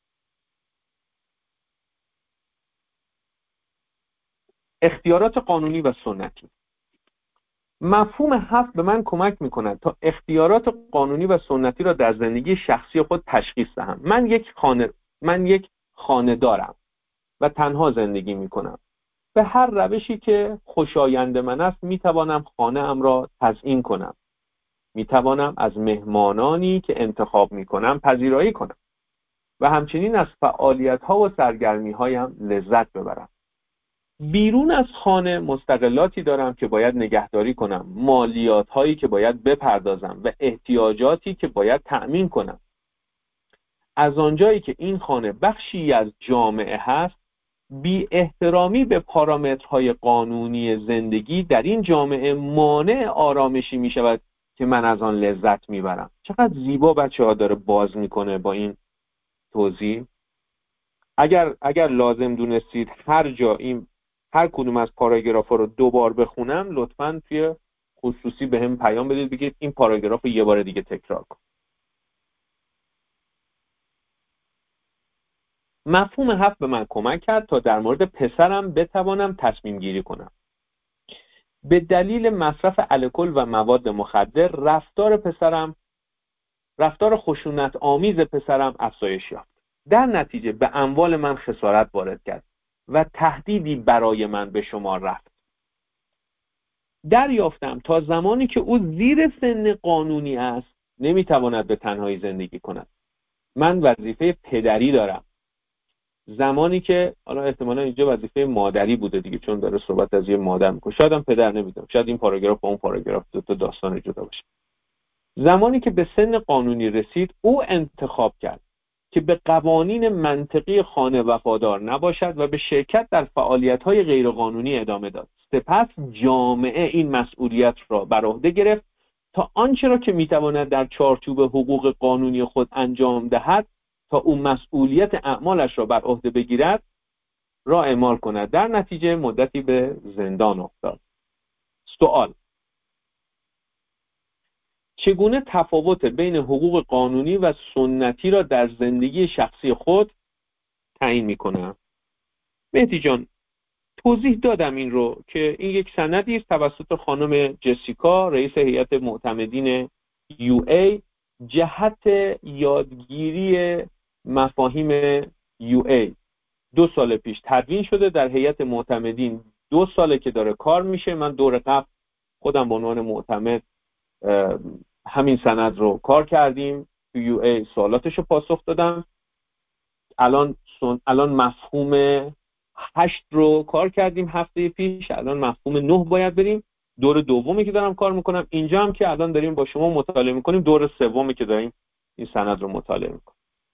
Speaker 1: اختیارات قانونی و سنتی. مفهوم 7 به من کمک می‌کند تا اختیارات قانونی و سنتی را در زندگی شخصی خود تشخیص دهم. من یک خانه دارم و تنها زندگی می‌کنم. به هر روشی که خوشایند من است می‌توانم خانه‌ام را تزیین کنم. می‌توانم از مهمانانی که انتخاب می‌کنم پذیرایی کنم و همچنین از فعالیت‌ها و سرگرمی‌هایم لذت ببرم. بیرون از خانه مستقلاتی دارم که باید نگهداری کنم، مالیات هایی که باید بپردازم و احتیاجاتی که باید تأمین کنم. از آنجایی که این خانه بخشی از جامعه هست، بی احترامی به پارامترهای قانونی زندگی در این جامعه مانع آرامشی می شود که من از آن لذت می برم. چقدر زیبا بچه ها داره باز میکنه با این توضیح. اگر لازم دونستید هر کدوم از پاراگراف‌ها رو دوبار بخونم، لطفاً توی خصوصی به هم پیام بدید، بگید این پاراگراف رو یه بار دیگه تکرار کن. مفهوم 7 به من کمک کرد تا در مورد پسرم بتوانم تصمیم گیری کنم. به دلیل مصرف الکل و مواد مخدر رفتار خشونت آمیز پسرم افزایش یافت. در نتیجه به اموال من خسارت وارد کرد و تهدیدی برای من به شمار رفت. دریافتم تا زمانی که او زیر سن قانونی است نمیتواند به تنهایی زندگی کند. من وظیفه پدری دارم. زمانی که حالا احتمالا اینجا وظیفه مادری بوده دیگه، چون داره صحبت از یه مادر میکنه، شاید هم پدر نمیدونم، شاید این پاراگراف با اون پاراگراف دو تا داستان جدا باشه. زمانی که به سن قانونی رسید، او انتخاب کرد که به قوانین منطقی خانه وفادار نباشد و به شرکت در فعالیت‌های غیرقانونی ادامه داد. سپس جامعه این مسئولیت را بر عهده گرفت تا آنچه را که می‌تواند در چارچوب حقوق قانونی خود انجام دهد تا او مسئولیت اعمالش را بر عهده بگیرد را اعمال کند. در نتیجه مدتی به زندان افتاد. سوال: چگونه تفاوت بین حقوق قانونی و سنتی را در زندگی شخصی خود تعیین می‌کنم؟ مهدی جان، توضیح دادم این رو که این یک سندی است توسط خانم جسیکا، رئیس هیئت معتمدین UA، جهت یادگیری مفاهیم UA 2 سال پیش تدوین شده. در هیئت معتمدین 2 ساله که داره کار میشه. من دور قبل خودم به عنوان معتمد همین سند رو کار کردیم، تو یو ای سوالاتش رو پاسخ دادم. الان مفهوم 8 رو کار کردیم هفته پیش، الان مفهوم 9 باید بریم. دور دومی که دارم کار میکنم اینجا، هم که الان داریم با شما مطالعه میکنیم دور سومی که داریم این سند رو مطالعه میکنیم.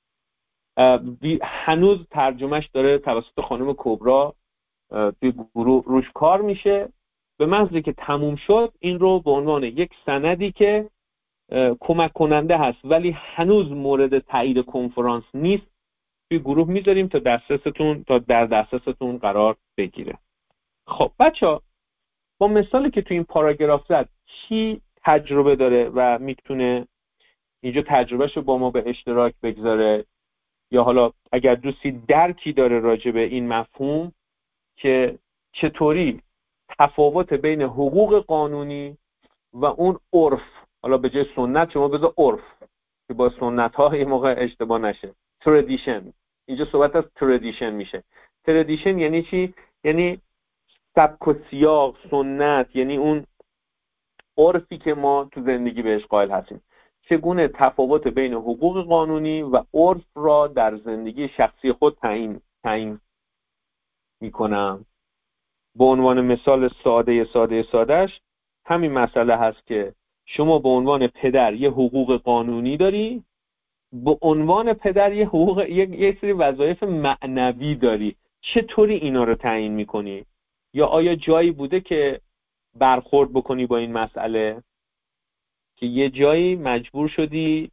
Speaker 1: هنوز ترجمهش داره توسط خانم کبرا توی گروه روش کار میشه. به محضی که تموم شد این رو به عنوان یک سندی که کمک کننده هست ولی هنوز مورد تایید کنفرانس نیست توی گروه میذاریم تا در دسترستون قرار بگیره. خب بچه‌ها، با مثالی که توی این پاراگراف زد کی تجربه داره و میتونه اینجا تجربهشو با ما به اشتراک بگذاره، یا حالا اگر دوستی درکی داره راجع به این مفهوم که چطوری تفاوت بین حقوق قانونی و اون عرف، حالا به جای سنت شما بذار عرف که با سنت ها یه موقع اشتباه نشه، تردیشن، اینجا صحبت از تردیشن میشه. تردیشن یعنی چی؟ یعنی سبک و سیاق، سنت، یعنی اون عرفی که ما تو زندگی بهش قائل هستیم. چگونه تفاوت بین حقوق قانونی و عرف را در زندگی شخصی خود تعیین میکنم. به عنوان مثال سادهش همین مسئله هست که شما به عنوان پدر یه حقوق قانونی داری، به عنوان پدر یه سری وظایف معنوی داری. چطوری اینا رو تعیین میکنی؟ یا آیا جایی بوده که برخورد بکنی با این مسئله که یه جایی مجبور شدی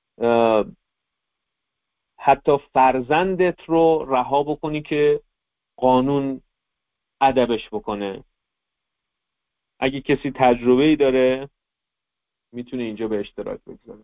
Speaker 1: حتی فرزندت رو رها بکنی که قانون ادبش بکنه؟ اگه کسی تجربه‌ای داره میتونه اینجا به اشتراک بگذاره.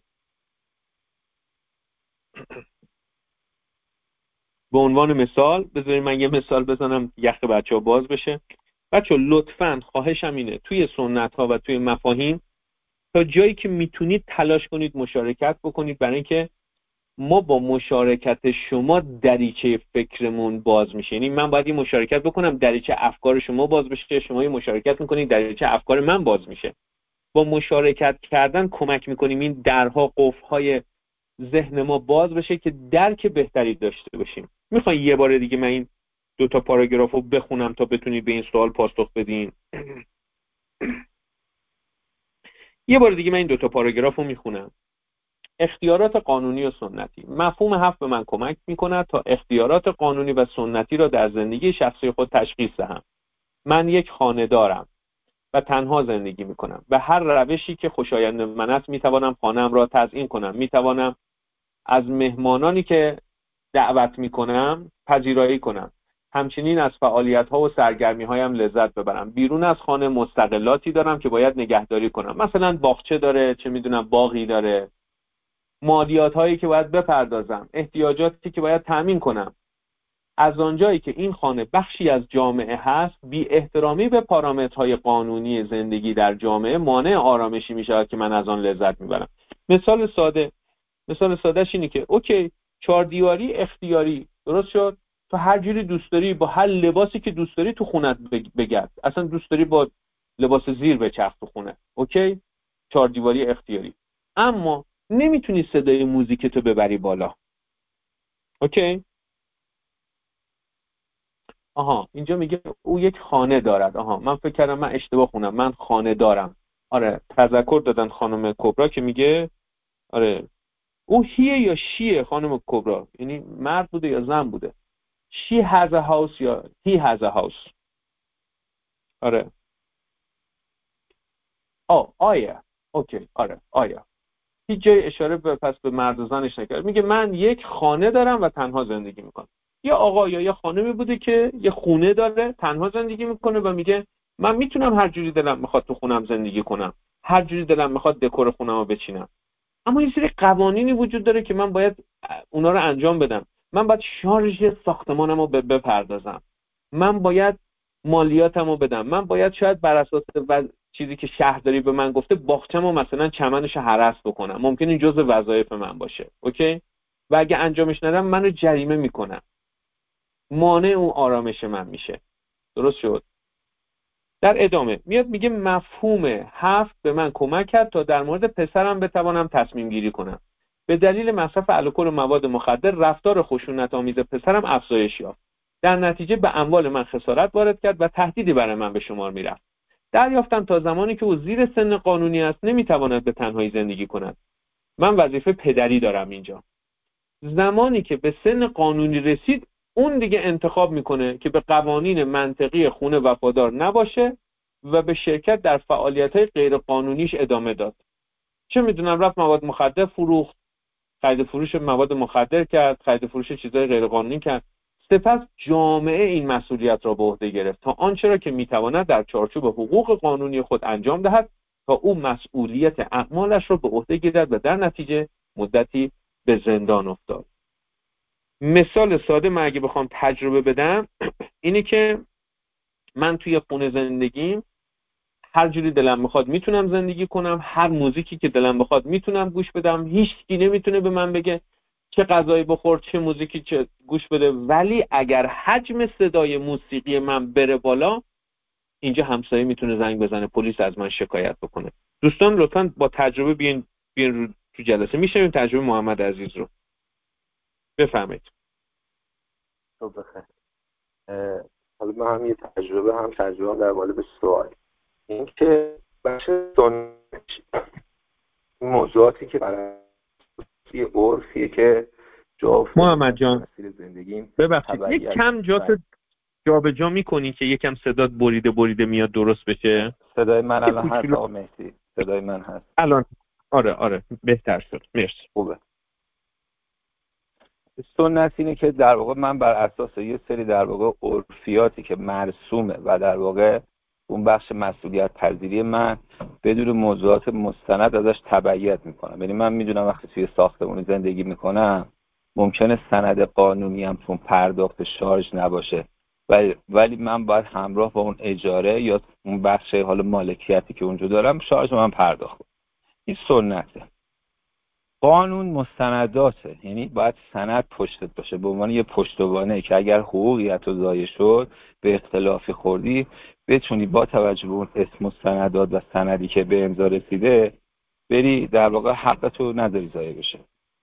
Speaker 1: به عنوان مثال بذارید من یه مثال بزنم یخ بچه‌ها باز بشه. بچه‌ها لطفاً خواهشم اینه توی سنت‌ها و توی مفاهیم تا جایی که میتونید تلاش کنید مشارکت بکنید، برای اینکه ما با مشارکت شما دریچه فکرمون باز میشه. یعنی من باید این مشارکت بکنم دریچه افکار شما باز بشه، شما این مشارکت میکنید دریچه افکار من باز میشه. با مشارکت کردن کمک میکنیم این درها، قفل‌های ذهن ما باز بشه که درک بهتری داشته باشیم. میخوای یه بار دیگه من این 2 پاراگراف رو بخونم تا بتونید به این سوال پاسخ بدین؟ یه بار دیگه من این 2 پاراگراف رو میخونم. اختیارات قانونی و سنتی. مفهوم 7 به من کمک میکند تا اختیارات قانونی و سنتی را در زندگی شخصی خود تشخیص دهم. من یک خانه دارم و تنها زندگی میکنم. به هر روشی که خوشایند من است میتوانم خانه‌ام را تزیین کنم. میتوانم از مهمانانی که دعوت میکنم پذیرایی کنم. همچنین از فعالیت‌ها و سرگرمی‌هایم لذت ببرم. بیرون از خانه مستقلاتی دارم که باید نگهداری کنم. مثلا باغچه داره، چه میدونم باغی داره، مالیات‌هایی که باید بپردازم، احتیاجاتی که باید تأمین کنم. از آنجایی که این خانه بخشی از جامعه هست، بی احترامی به پارامترهای قانونی زندگی در جامعه مانع آرامشی می‌شود که من از آن لذت میبرم. مثال سادهش اینه که اوکی، 4 دیواری اختیاری، درست شد، تو هر جوری دوست داری با هر لباسی که دوست داری تو خونت بگرد. اصلا دوست داری با لباس زیر بچرخ تو خونه، اوکی، 4 دیواری اختیاری. اما نمیتونی صدای موزیک تو ببری بالا، اوکی. آها، اینجا میگه او یک خانه دارد. آها، من فکر کردم من اشتباه خونم، من خانه دارم. آره، تذکر دادن خانم کبرا که میگه آره او هیه یا شیه خانم کبرا، یعنی مرد بوده یا زن بوده. she has a house یا he has a house. آره آیا اوکی، آره آیا. هیچ جای اشاره به پس به مرد و زنش نکرد. میگه من یک خانه دارم و تنها زندگی میکنم. یه آقا یا یه خانمی بوده که یه خونه داره، تنها زندگی میکنه و میگه من میتونم هر جوری دلم میخواد تو خونم زندگی کنم، هر جوری دلم میخواد دکور خونم رو بچینم. اما یه سری قوانینی وجود داره که من باید اونا رو انجام بدم. من باید شارژ ساختمانم رو بپردازم، من باید مالیاتم رو بدم، من باید شاید بر اساس چیزی که شهرداری به من گفته باغچه‌مو مثلا چمنش هرس بکنم. ممکن این جزء وظایف من باشه، اوکی، و اگه انجامش ندم منو جریمه میکنن، مانع اون آرامش من میشه. درست شد؟ در ادامه میاد میگه مفهوم 7 به من کمک کرد تا در مورد پسرم بتوانم تصمیم گیری کنم. به دلیل مصرف الکل و مواد مخدر رفتار خشونت آمیز پسرم افزایش یافت. در نتیجه به اموال من خسارت وارد کرد و تهدیدی برای من به شمار میرفت. دریافتم تا زمانی که او زیر سن قانونی است نمیتواند به تنهایی زندگی کند. من وظیفه پدری دارم اینجا. زمانی که به سن قانونی رسید اون دیگه انتخاب میکنه که به قوانین منطقی خونه وفادار نباشه و به شرکت در فعالیت‌های غیر قانونیش ادامه داد. چه میدونم رفت مواد مخدر فروخت، خرید فروش مواد مخدر کرد، خرید فروش چیزای غیر قانونی کرد. سپس جامعه این مسئولیت را به عهده گرفت تا آنچه را که میتواند در چارچوب حقوق قانونی خود انجام دهد تا او مسئولیت اعمالش را به عهده گیرد و در نتیجه مدتی به زندان افتاد. مثال ساده من اگه بخوام تجربه بدم اینه که من توی خونه زندگیم هر جوری دلم بخواد میتونم زندگی کنم، هر موزیکی که دلم بخواد میتونم گوش بدم، هیچ کی نمیتونه به من بگه چه غذایی بخور، چه موزیکی چه گوش بده. ولی اگر حجم صدای موسیقی من بره بالا، اینجا همسایه میتونه زنگ بزنه، پلیس از من شکایت بکنه. دوستان لطفاً با تجربه بیاین تو جلسه میشنویم تجربه محمد عزیز رو. بفرمایید.
Speaker 2: خب بخیر. حالا من هم یه تجربه در قالب سوال این که بخش موضوعاتی که برای عرفیه که جا
Speaker 1: محمد جان
Speaker 2: زندگیم
Speaker 1: ببخشید یک کم جابجا میکنی که یکم صدات بریده میاد درست بشه.
Speaker 2: صدای من الان هست آقا مهدی؟ صدای من هست
Speaker 1: الان؟ آره بهتر شد، مرسی.
Speaker 2: خوبه. سنت اینه که در واقع من بر اساس یه سری در واقع عرفیاتی که مرسومه و در واقع اون بخش مسئولیت پذیری من بدون موضوعات مستند ازش تبعیت میکنم. یعنی من میدونم وقتی توی ساختمون زندگی میکنم ممکنه سند قانونی هم چون پرداخت شارژ نباشه، ولی من باید همراه با اون اجاره یا اون بخش حال مالکیتی که اونجا دارم شارژ من پرداخت کنم. این سنته. قانون مستنداته، یعنی باید سند پشتت باشه به عنوان یه پشتوانه که اگر حقوقیت رو ضایع شد، به اختلافی خوردی، بتونی با توجه به اون اسم مستندات و سندی که به امضا رسیده بری در واقع حقتو نذاری ضایع بشه.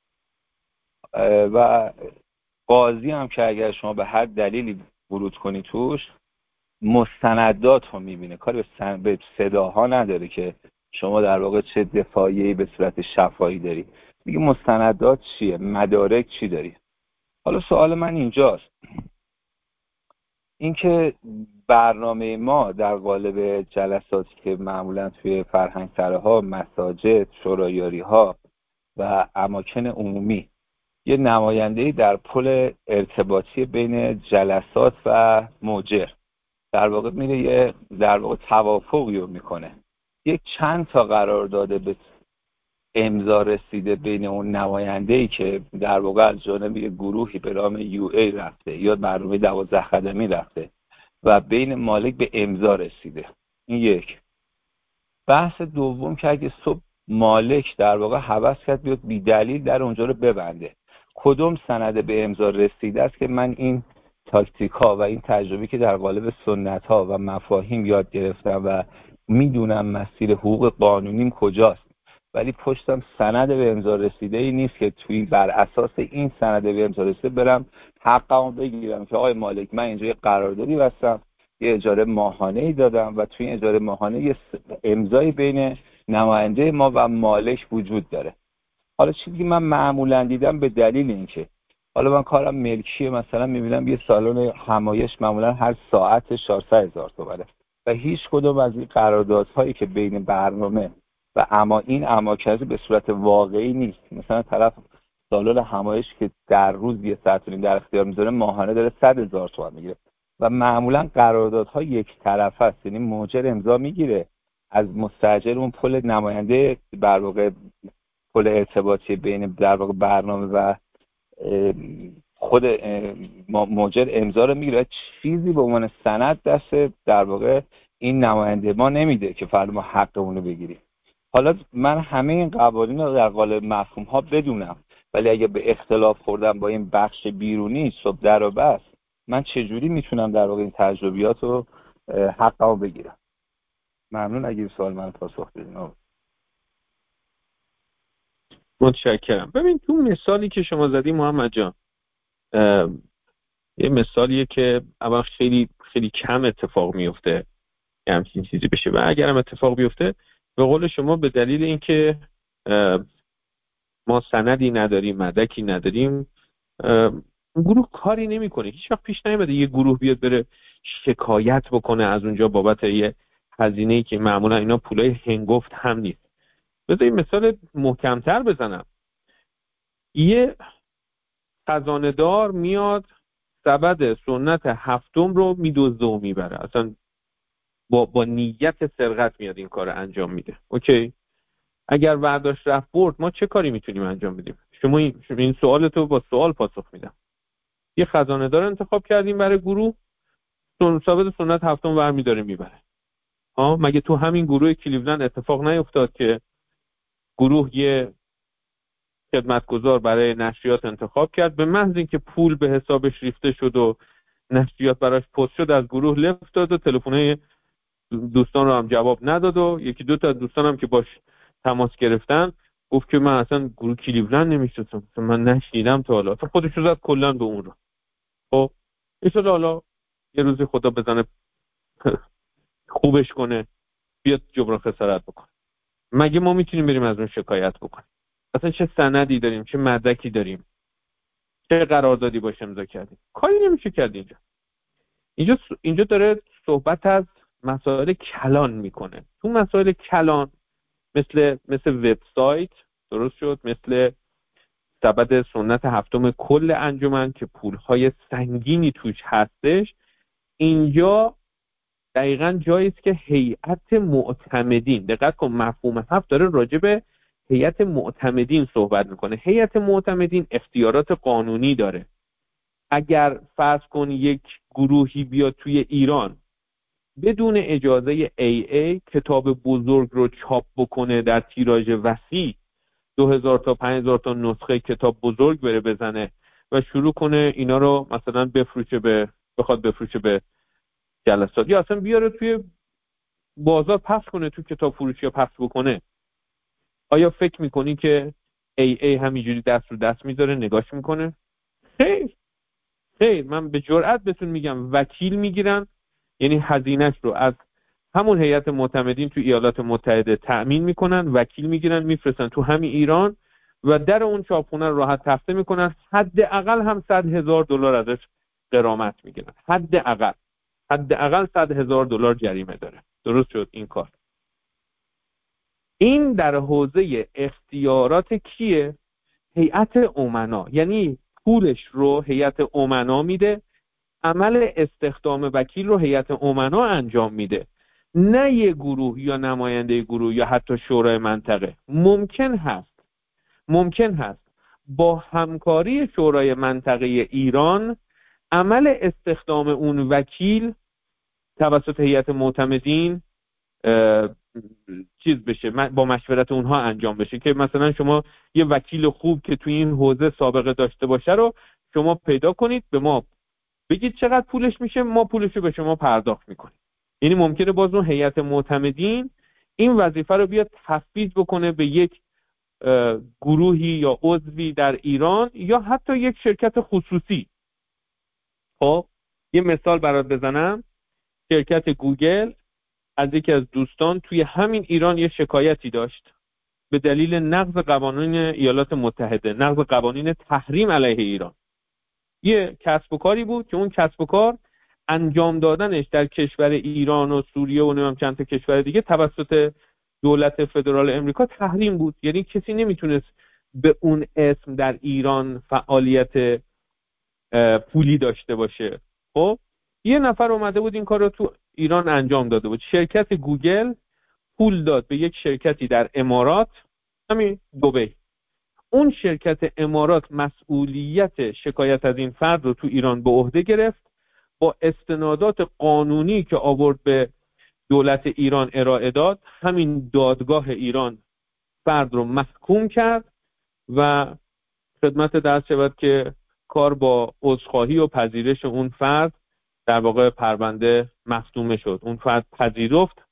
Speaker 2: و قاضی هم که اگر شما به هر دلیلی ورود کنی توش مستندات رو میبینه، کار به صداها نداره که شما در واقع چه دفاعی به صورت شفاهی داری. میگه مستندات چیه، مدارک چی داری. حالا سوال من اینجاست، اینکه برنامه ما در قالب جلساتی که معمولا توی فرهنگسراها، مساجد، شورایاری ها و اماکن عمومی یه نماینده‌ای در پل ارتباطی بین جلسات و موجر در واقع میره یه در واقع توافقی رو میکنه، یک چند تا قرارداد به امضا رسیده بین اون نماینده‌ای که در واقع از جانب یه گروهی به نام UA رفته یا برنامه 12 خدمی رفته و بین مالک به امضا رسیده. این یک. بحث دوم که اگه صبح مالک در واقع هوس کرد بیاد بی دلیل در اونجا رو ببنده، کدوم سند به امضا رسیده است که من این تاکتیک ها و این تجربی که در قالب سنت ها و مفاهیم یاد گرفتم و میدونم مسیر حقوق قانونیم کجاست، ولی پشتم سند به امضا رسیده ای نیست که توی بر اساس این سند به امضا رسیده برم حقمو بگیرم که آقای مالک من اینجا یه قراردادی بستم، یه اجاره ماهانه‌ای دادم و توی این اجاره ماهانه یه امضای بین نماینده ما و مالک وجود داره. حالا چیزی که من معمولا دیدم به دلیل اینکه حالا من کارم ملکیه، مثلا میبینم یه سالن همایش معمولا هر ساعت 400,000 تومانه و هیچ کدوم از این قراردادهایی که بین برنامه و این اماکن به صورت واقعی نیست. مثلا طرف سالن همایش که در روز یه ساعت در اختیار میذاره ماهانه داره 100,000 تومان میگیره و معمولا قراردادها یک طرفه است، یعنی موجر امضا میگیره از مستاجر اون پل نماینده در واقع پل ارتباطی بین در واقع برنامه و خود موجر امضا رو میگیره، چیزی به عنوان سند دست در واقع این نماینده ما نمیده که فردا ما حقمون رو بگیریم. حالا من همه این قوانین رو در قالب مفهوم ها بدونم، ولی اگه به اختلاف خوردم با این بخش بیرونی صبح در و بس، من چجوری میتونم در واقع این تجربیات رو حقمو بگیرم؟ ممنون اگه سوال من پاسخ بدین.
Speaker 1: متشکرم. ببین تو مثالی که شما زدی محمد جان، یه مثالیه که اول خیلی خیلی کم اتفاق میفته که همچین چیزی بشه، و اگرم اتفاق بیفته به قول شما به دلیل اینکه ما سندی نداریم، مدرکی نداریم، گروه کاری نمیکنه. هیچ وقت پیش نیومده یه گروه بیاد بره شکایت بکنه از اونجا بابت یه هزینه‌ای که معمولا اینا پولای هنگفت هم نیست. بذار یه مثال محکم‌تر بزنم. یه خزانه‌دار میاد سبد سنت هفتم رو میدزده و میبره، اصلا با نیت سرقت میاد این کار انجام میده. اوکی، اگر برداشت رفت برد، ما چه کاری میتونیم انجام بدیم؟ شما این سوالتو با سوال پاسخ میدم. یه خزانه‌دار انتخاب کردیم برای گروه، سبد سنت هفتم برمیداره میبره. مگه تو همین گروه کلیولند اتفاق نیفتاد که گروه یه خدمتگزار برای نشریات انتخاب کرد، به محض اینکه پول به حسابش ریخته شد و نشریات براش پست شد، از گروه لفت داد و تلفن‌های دوستان رو هم جواب نداد و یکی دو تا دوستانم که باش تماس گرفتن گفت که من اصلا گروه کلیولند نمیشناسم، من نشنیدم تا حالا، خودش رو زد کلا به اون رو. خب ان حالا یه روزی خدا بزنه خوبش کنه، بیاد جبران خسارت بکنه. مگه ما میتونیم بریم از اون شکایت بکنیم؟ اصلا چه سندی داریم، چه مدرکی داریم، چه قراردادی باش امضا کردیم؟ کاری نمیشه کرد. اینجا داره صحبت از مسائل کلان میکنه. تو مسائل کلان مثل وبسایت، درست شد، مثل سبد سنت هفتم کل انجمن که پولهای سنگینی توش هستش، اینجا دقیقاً جایی است که هیئت معتمدین، دقت کن مفهوم هفت داره راجع به هیئت معتمدین صحبت میکنه. هیئت معتمدین اختیارات قانونی داره. اگر فرض کن یک گروهی بیاد توی ایران بدون اجازه AA کتاب بزرگ رو چاپ بکنه در تیراژ وسیع، 2000 تا 5000 تا نسخه کتاب بزرگ بره بزنه و شروع کنه اینا رو مثلا بخواد بفروشه به جلسات، یا اصلا بیاره توی بازار پخش کنه، تو کتاب فروشی ها پخش بکنه، آیا فکر میکنی که AA همینجوری دست رو دست میذاره نگاش میکنه؟ خیر خیر، من به جرئت بهتون میگم وکیل میگیرن، یعنی هزینهش رو از همون هیئت معتمدین تو ایالات متحده تأمین میکنن، وکیل میگیرن میفرستن تو همین ایران و در اون چاپخونه رو راحت تفته میکنن. حداقل هم $100,000 ازش غرامت میگیرن. حداقل $100,000 جریمه داره. درست شد این کار. این در حوزه اختیارات کیه؟ هیئت امنا. یعنی پولش رو هیئت امنا میده، عمل استخدام وکیل رو هیئت امنا انجام میده، نه یه گروه یا نماینده گروه یا حتی شورای منطقه. ممکن هست با همکاری شورای منطقه ایران عمل استخدام اون وکیل توسط هیئت معتمدین چیز بشه، با مشورت اونها انجام بشه، که مثلا شما یه وکیل خوب که توی این حوزه سابقه داشته باشه رو شما پیدا کنید، به ما بگید چقدر پولش میشه، ما پولش رو به شما پرداخت میکنیم. یعنی ممکنه باز اون هیئت معتمدین این وظیفه رو بیاد تفویض بکنه به یک گروهی یا عضوی در ایران یا حتی یک شرکت خصوصی. خب یه مثال برات بزنم. شرکت گوگل از یکی از دوستان توی همین ایران یه شکایتی داشت به دلیل نقض قوانین ایالات متحده، نقض قوانین تحریم علیه ایران. یه کسب و کاری بود که اون کسب و کار انجام دادنش در کشور ایران و سوریه و نمیدونم چند تا کشور دیگه توسط دولت فدرال امریکا تحریم بود. یعنی کسی نمیتونست به اون اسم در ایران فعالیت پولی داشته باشه. خب یه نفر اومده بود این کار رو تو ایران انجام داده بود. شرکت گوگل پول داد به یک شرکتی در امارات، همین دبی. اون شرکت امارات مسئولیت شکایت از این فرد رو تو ایران به عهده گرفت، با استنادات قانونی که آورد به دولت ایران ارائه داد، همین دادگاه ایران فرد رو محکوم کرد و خدمت درس شود که کار با عذرخواهی و پذیرش اون فرد در واقع پرونده مختومه شد. اون فرد پذیرفت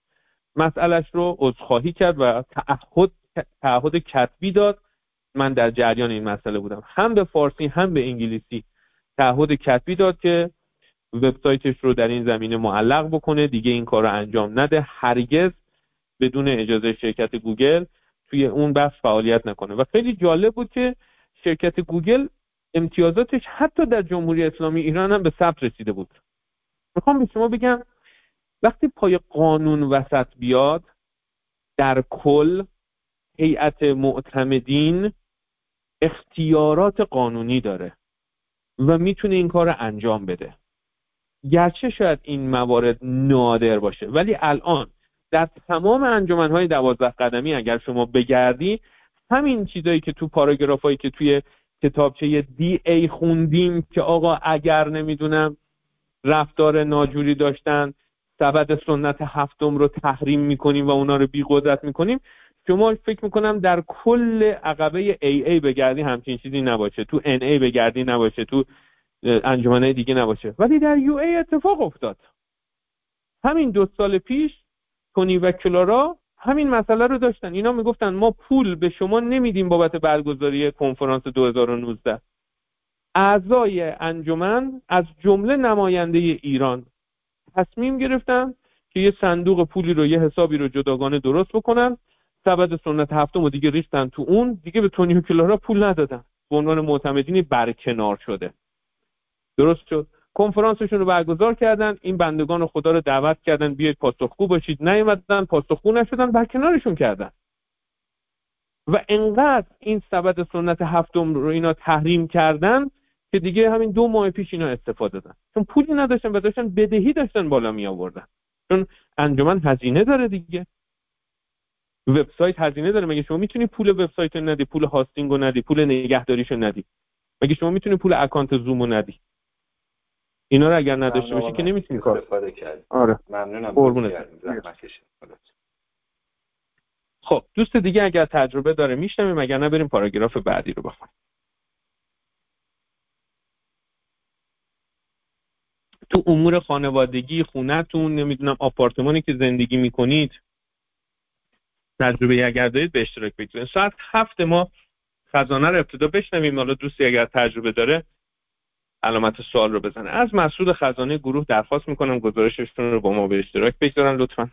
Speaker 1: مسئلهش رو عذرخواهی کرد و تعهد کتبی داد. من در جریان این مسئله بودم، هم به فارسی هم به انگلیسی تعهد کتبی داد که وبسایتش رو در این زمینه معلق بکنه، دیگه این کار رو انجام نده، هرگز بدون اجازه شرکت گوگل توی اون بخش فعالیت نکنه. و خیلی جالب بود که شرکت گوگل امتیازاتش حتی در جمهوری اسلامی ایران هم به ثبت رسیده بود. میخوام به شما بگم وقتی پای قانون وسط بیاد، در کل هیئت معتمدین اختیارات قانونی داره و میتونه این کار رو انجام بده. گرچه شاید این موارد نادر باشه، ولی الان در تمام انجمنهای 12 قدمی اگر شما بگردی، همین چیزایی که تو پاراگرافایی که توی کتابچه DA خوندیم که آقا اگر نمیدونم رفتار ناجوری داشتن سبد سنت هفتم رو تحریم میکنیم و اونا رو بی قدرت میکنیم، شما فکر میکنم در کل عقبه AA بگردی همچین چیزی نباشه، تو NA بگردی نباشه، تو انجمنهای دیگه نباشه. ولی در UA اتفاق افتاد. همین 2 سال پیش تونی و کلارا همین مسئله رو داشتن. اینا میگفتن ما پول به شما نمیدیم بابت برگزاری کنفرانس 2019. اعضای انجمن از جمله نماینده ایران تصمیم گرفتن که یه صندوق پولی رو، یه حسابی رو جداگانه درست بکنن. سبد سنت هفتم رو دیگه ریختن تو اون، دیگه به تونی و کلارا پول ندادن. به عنوان معتمدینی برکنار شده. درست شد. کنفرانسشون رو برگزار کردن، این بندگان خدا رو دعوت کردن بیاید پاسخگو باشید، نیومدن، پاسخگو نشدن، برکنارشون کردن. و انقدر این سبد سنت هفتم رو اینا تحریم کردن که دیگه همین 2 ماه پیش اینا استفاده دادن، چون پولی نداشتن و داشتن بدهی داشتن بالا می آوردن. چون انجمن هزینه داره دیگه، وبسایت هزینه داره. مگه شما میتونی پول وبسایت رو ندی، پول هاستینگ رو ندی، پول نگهداریشو ندی؟ مگه شما میتونی پول اکانت زوم رو ندی؟ اینا رو اگر نداشته باشی که نمیتونی کار
Speaker 2: استفاده کنی.
Speaker 1: آره،
Speaker 2: ممنونم.
Speaker 1: قربونت. خب دوست دیگه اگر تجربه داره میشنویم، اگر نه بریم پاراگراف بعدی رو بخونیم. تو امور خانوادگی، خونه‌تون، نمیدونم آپارتمانی که زندگی میکنید، تجربه اگر دارید به اشتراک بگذارید. ساعت 7 ما خزانه رو ابتدا بشنویم. حالا دوستی اگر تجربه داره علامت سوال رو بزنه. از مسئول خزانه گروه درخواست میکنم گزارششون رو با ما به اشتراک بگذارن لطفاً.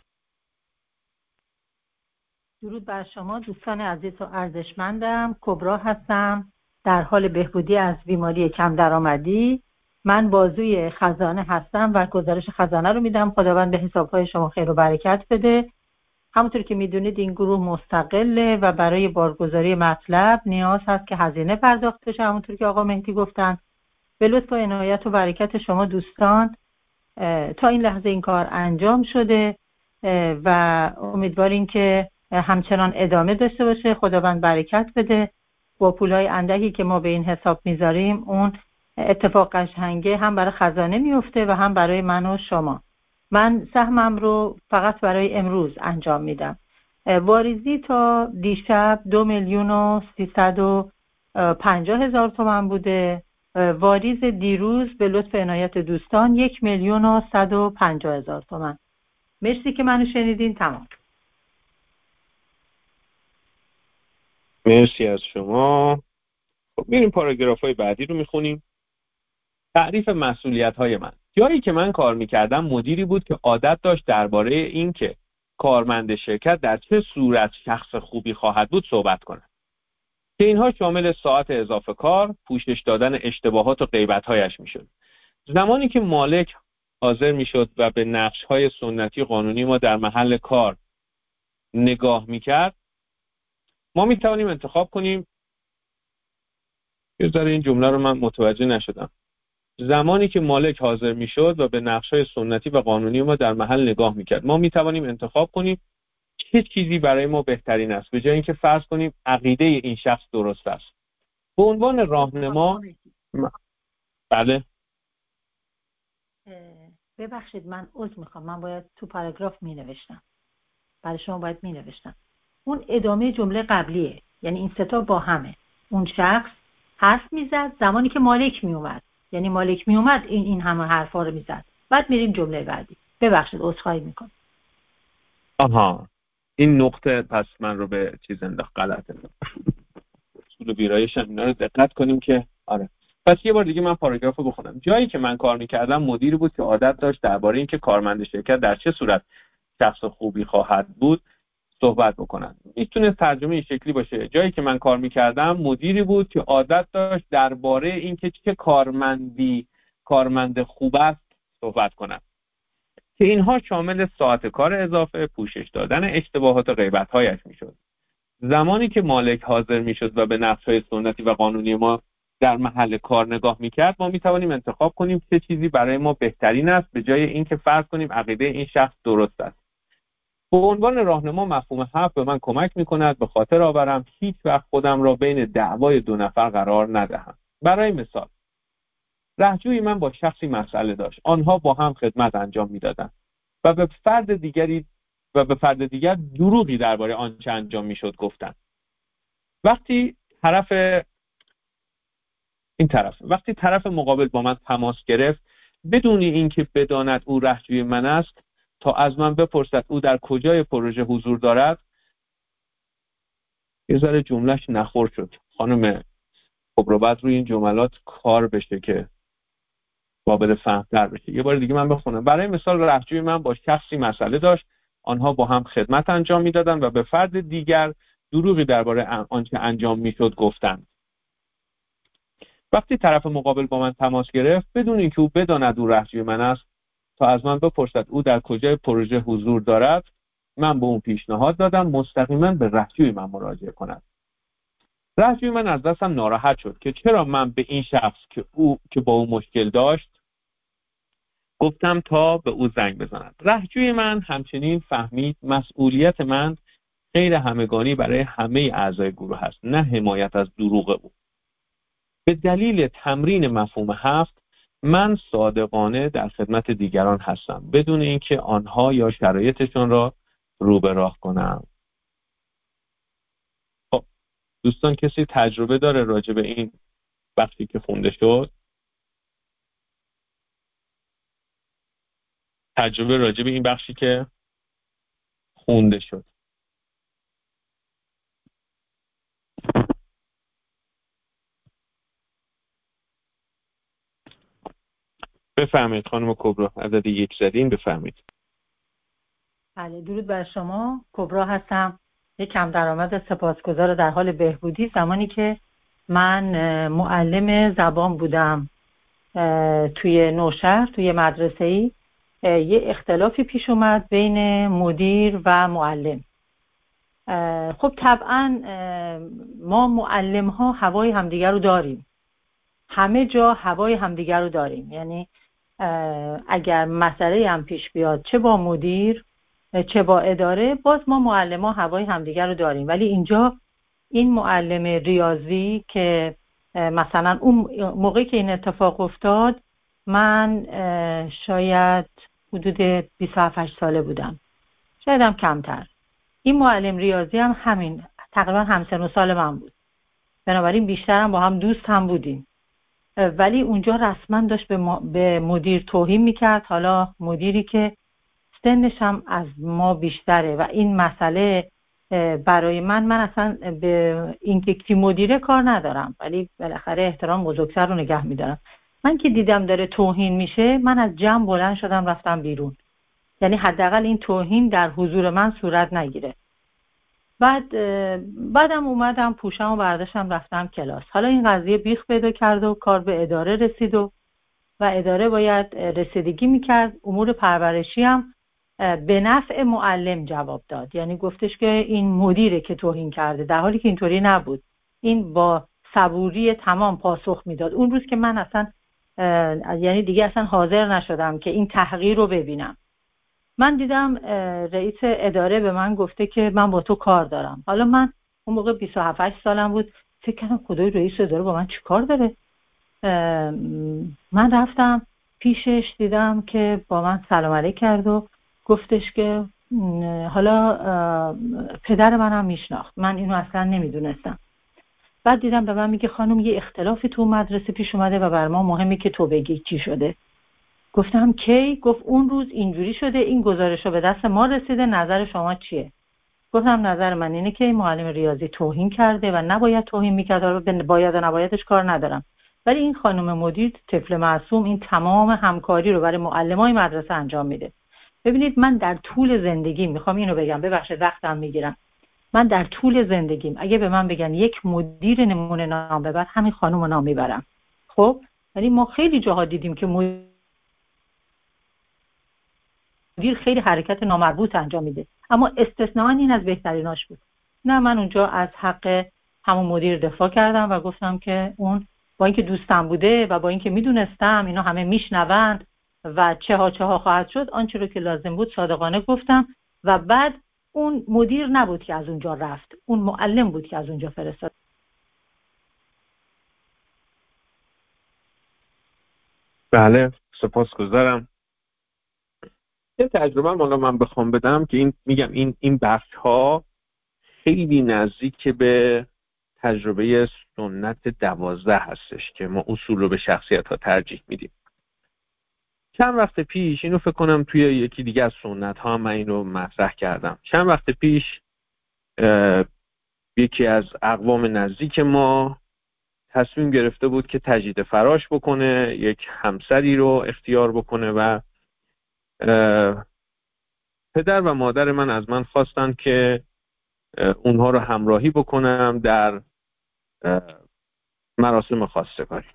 Speaker 3: درود بر شما دوستان عزیز و ارزشمندم. کبرا هستم، در حال بهبودی از بیماری کم درآمدی. من بازوی خزانه هستم و گزارش خزانه رو میدم. خداوند به حسابهای شما خیر و برکت بده. همونطور که میدونید این گروه مستقله و برای بارگذاری مطلب نیاز هست که هزینه پرداخت بشه. همونطور که آقا مهدی گفتن، به لطف و عنایت و برکت شما دوستان تا این لحظه این کار انجام شده و امیدواریم که همچنان ادامه داشته باشه. خداوند برکت بده. با پولای اندکی که ما به این حساب میذاریم اون اتفاق قشنگه هم برای خزانه میفته و هم برای من و شما. من سهمم رو فقط برای امروز انجام میدم. واریزی تا دیشب 2,350,000 تومان بوده. واریز دیروز به لطف عنایت دوستان 1,150,000 تومان. مرسی که منو شنیدین. تمام.
Speaker 1: مرسی از شما. خب میریم پاراگراف های بعدی رو میخونیم. تعریف مسئولیت های من. جایی که من کار میکردم مدیری بود که عادت داشت درباره این که کارمند شرکت در چه صورت شخص خوبی خواهد بود صحبت کنه، که اینها شامل ساعت اضافه کار، پوشش دادن اشتباهات و غیبت‌هایش میشد. زمانی که مالک حاضر میشد و به نقش‌های سنتی قانونی ما در محل کار نگاه میکرد، ما میتوانیم انتخاب کنیم. یه ذره این جمله رو من متوجه نشدم. زمانی که مالک حاضر میشد و به نقش‌های سنتی و قانونی ما در محل نگاه میکرد، ما میتوانیم انتخاب کنیم چه چیزی برای ما بهترین است، به جای اینکه فرض کنیم عقیده این شخص درست است. به عنوان راهنما بله
Speaker 3: ببخشید من عذر میخوام، من باید تو پاراگراف می نوشتم، برای شما باید می نوشتم. اون ادامه جمله قبلیه، یعنی این ستا با همه. اون شخص حرف میزد زمانی که مالک میومد، یعنی مالک میومد این همه حرفا رو میزد. بعد میریم جمله بعدی. ببخشید عذرخواهی میکنم.
Speaker 1: آها، این نقطه پس من رو به چیز انداخت، غلطه. اصول ویرایش هم اینا رو دقت کنیم که آره. پس یه بار دیگه من پاراگراف رو بخونم. جایی که من کار میکردم مدیری بود که عادت داشت درباره اینکه کارمند شرکت در چه صورت شخص خوبی خواهد بود صحبت بکنن. میتونه ترجمه این شکلی باشه: جایی که من کار میکردم مدیری بود که عادت داشت درباره اینکه چه کارمند خوب است صحبت کنن، که اینها شامل ساعت کار اضافه، پوشش دادن اشتباهات و غیبت‌هایش میشد. زمانی که مالک حاضر میشد و به نقش‌های سنتی و قانونی ما در محل کار نگاه میکرد، ما میتوانیم انتخاب کنیم چه چیزی برای ما بهترین است، به جای اینکه فرض کنیم عقیده این شخص درست است. به عنوان راهنما مفهوم حق به من کمک میکند به خاطر آورم هیچ وقت خودم را بین دعوای دو نفر قرار ندهم. برای مثال، رهجوی من با شخصی مسئله داشت. آنها با هم خدمت انجام میدادند و به فرد دیگر دروغی درباره آنچه انجام میشد گفتند. وقتی طرف مقابل با من تماس گرفت، بدون اینکه بداند او رهجوی من است، تا از من بپرسد او در کجای پروژه حضور دارد، یه ذره جملهش نخور شد. خانم کبرا، بعد روی این جملات کار بشه که قابل فهم‌تر بشه. یه بار دیگه من بخونم. برای مثال، رهجوی من با شخصی مسئله داشت. آنها با هم خدمت انجام میدادند و به فرد دیگر دروغی درباره آنچه انجام میشد گفتند. وقتی طرف مقابل با من تماس گرفت، بدون اینکه او بداند او رهجوی من است، تا از من بپرسد او در کجای پروژه حضور دارد، من به اون پیشنهاد دادم مستقیما به رهجوی من مراجعه کند. رهجوی من از دستم ناراحت شد که چرا من به این شخص که با او مشکل داشت گفتم تا به او زنگ بزند. رهجوی من همچنین فهمید مسئولیت من غیر همگانی برای همه اعضای گروه است، نه حمایت از دروغ او. به دلیل تمرین مفهوم هفت، من صادقانه در خدمت دیگران هستم بدون اینکه آنها یا شرایطشون را رو به راه کنم. خب دوستان، کسی تجربه داره راجع به این بخشی که خونده شد؟ تجربه راجع به این بخشی که خونده شد؟ بفرمایید خانم کبرا، عدد 1 زدین، بفرمایید.
Speaker 3: بله، درود بر شما. کبرا هستم، یک کم درآمد سپاسگزار در حال بهبودی. زمانی که من معلم زبان بودم توی نوشهر، توی مدرسه‌ای، یه اختلافی پیش اومد بین مدیر و معلم. خب طبعا ما معلم ها هوای همدیگر رو داریم، همه جا هوای همدیگر رو داریم. یعنی اگر مسئله هم پیش بیاد، چه با مدیر چه با اداره، باز ما معلم ها هوای همدیگر رو داریم. ولی اینجا این معلم ریاضی که مثلا اون موقعی که این اتفاق افتاد، من شاید حدود 27 ساله بودم، شاید هم کمتر. این معلم ریاضی هم همین تقریبا همسن و سال من بود، بنابراین بیشتر هم با هم دوست هم بودیم. ولی اونجا رسما داشت به مدیر توهین میکرد، حالا مدیری که سنش هم از ما بیشتره. و این مسئله برای من اصلا به اینکه کی مدیره کار ندارم، ولی بالاخره احترام بزرگتر رو نگه میدارم. من که دیدم داره توهین میشه، من از جمع بلند شدم رفتم بیرون. یعنی حداقل این توهین در حضور من صورت نگیره. بعدم اومدم پوشم و برداشتم رفتم کلاس. حالا این قضیه بیخ پیدا کرد و کار به اداره رسید و اداره باید رسیدگی میکرد. امور پرورشی هم به نفع معلم جواب داد، یعنی گفتش که این مدیره که توهین کرده، در حالی که اینطوری نبود. این با صبوری تمام پاسخ میداد. اون روز که من اصلا یعنی دیگه اصلا حاضر نشدم که این تحقیر رو ببینم. من دیدم رئیس اداره به من گفته که من با تو کار دارم. حالا من اون موقع 27 سالم بود، فکر کردم خدای رئیس اداره با من چی کار داره. من رفتم پیشش، دیدم که با من سلام علیک کرد و گفتش که حالا پدر منم میشناخت، من اینو اصلا نمیدونستم. بعد دیدم به من میگه خانم یه اختلافی تو مدرسه پیش اومده و بر ما مهمه که تو بگی چی شده. گفتم کی؟ گفت اون روز اینجوری شده، این گزارش رو به دست ما رسیده، نظر شما چیه؟ گفتم نظر من اینه که معلم ریاضی توهین کرده و نباید توهین میکرد، باید و نبایدش کار ندارم، ولی این خانم مدیر طفل معصوم این تمام همکاری رو برای معلمای مدرسه انجام میده. ببینید من در طول زندگی میخوام اینو بگم، ببخشید وقتم میگیرم، من در طول زندگیم اگه به من بگن یک مدیر نمونه نام ببر، همین خانم رو نام میبرم. خب ولی ما خیلی جاها دیدیم که مدیر خیلی حرکت نامربوط انجام میده، اما استثناء این از بهتریناش بود. نه، من اونجا از حق همون مدیر دفاع کردم و گفتم که اون با اینکه دوستم بوده و با اینکه میدونستم اینا همه میشنوند و چه ها خواهد شد، آنچه رو که لازم بود صادقانه گفتم و بعد اون مدیر نبود که از اونجا رفت، اون معلم بود که از اونجا فرستاد.
Speaker 1: بله، سپاسگزارم. یه تجربه حالا من بخوام بدم که این بخش ها خیلی نزدیک به تجربه سنت 12 هستش که ما اصول رو به شخصیت ها ترجیح میدیم. چند وقت پیش اینو فکر کنم توی یکی دیگه از سنت ها من اینو مطرح کردم. چند وقت پیش یکی از اقوام نزدیک ما تصمیم گرفته بود که تجدید فراش بکنه، یک همسری رو اختیار بکنه و پدر و مادر من از من خواستن که اونها رو همراهی بکنم در مراسم خواستگاری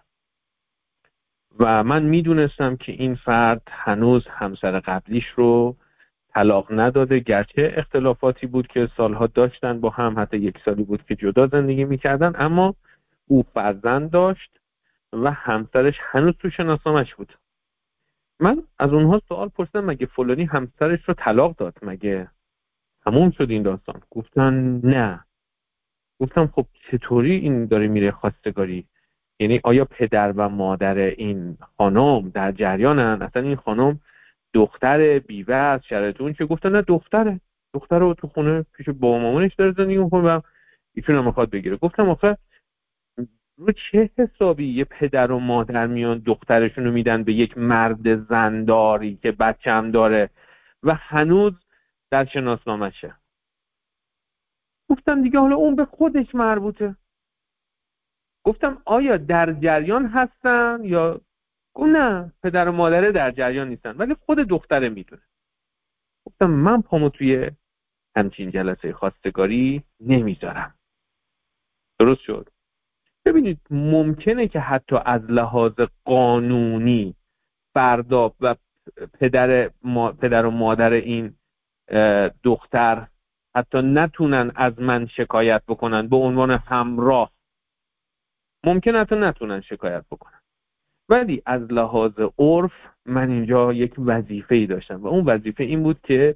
Speaker 1: و من میدونستم که این فرد هنوز همسر قبلیش رو طلاق نداده، گرچه اختلافاتی بود که سالها داشتن با هم، حتی 1 سالی بود که جدا زندگی میکردن، اما او فرزند داشت و همسرش هنوز تو شناسنامه‌اش بود. من از اونها سوال پرسیدم مگه فلانی همسرش رو طلاق داد؟ مگه تموم شد این داستان؟ گفتن نه. گفتم خب چطوری این داره میره خواستگاری؟ یعنی آیا پدر و مادر این خانم در جریانن؟ اصلا این خانم دختر بیوه است شرایطون که؟ گفتن نه، دختر رو تو خونه پیش بابا مامانش داره زندگی میکنه و ایشون هم میخواد بگیره. گفتم آخه رو چه حسابی یه پدر و مادر میان دخترشون رو میدن به یک مرد زنداری که بچه هم داره و هنوز در شناسنامه‌شه؟ گفتم دیگه حالا اون به خودش مربوطه. گفتم آیا در جریان هستن یا نه؟ پدر و مادره در جریان نیستن ولی خود دختره میدونه. گفتم من پامو توی همچین جلسه خواستگاری نمیذارم. درست شد. ببینید ممکنه که حتی از لحاظ قانونی فردا و پدر و مادر این دختر حتی نتونن از من شکایت بکنن به عنوان همراه، ممکن حتی نتونن شکایت بکنن، ولی از لحاظ عرف من اینجا یک وظیفه‌ای داشتم و اون وظیفه این بود که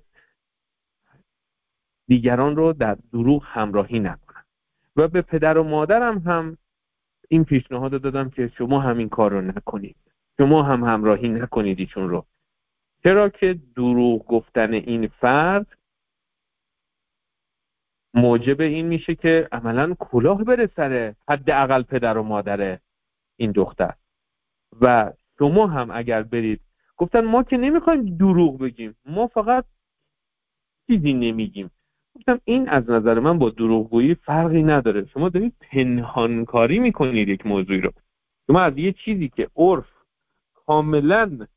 Speaker 1: دیگران رو در دروغ همراهی نکنم و به پدر و مادرم هم این پیشنهاد رو دادم که شما همین کار رو نکنید، شما هم همراهی نکنید ایشون رو، چرا که دروغ گفتن این فرد موجب این میشه که عملاً کلاه بره سر حداقل پدر و مادر این دختر و شما هم اگر برید. گفتن ما که نمیخوایم دروغ بگیم، ما فقط چیزی نمیگیم. گفتم این از نظر من با دروغگویی فرقی نداره، شما دارید پنهانکاری میکنید یک موضوعی رو. شما از یه چیزی که عرف کاملا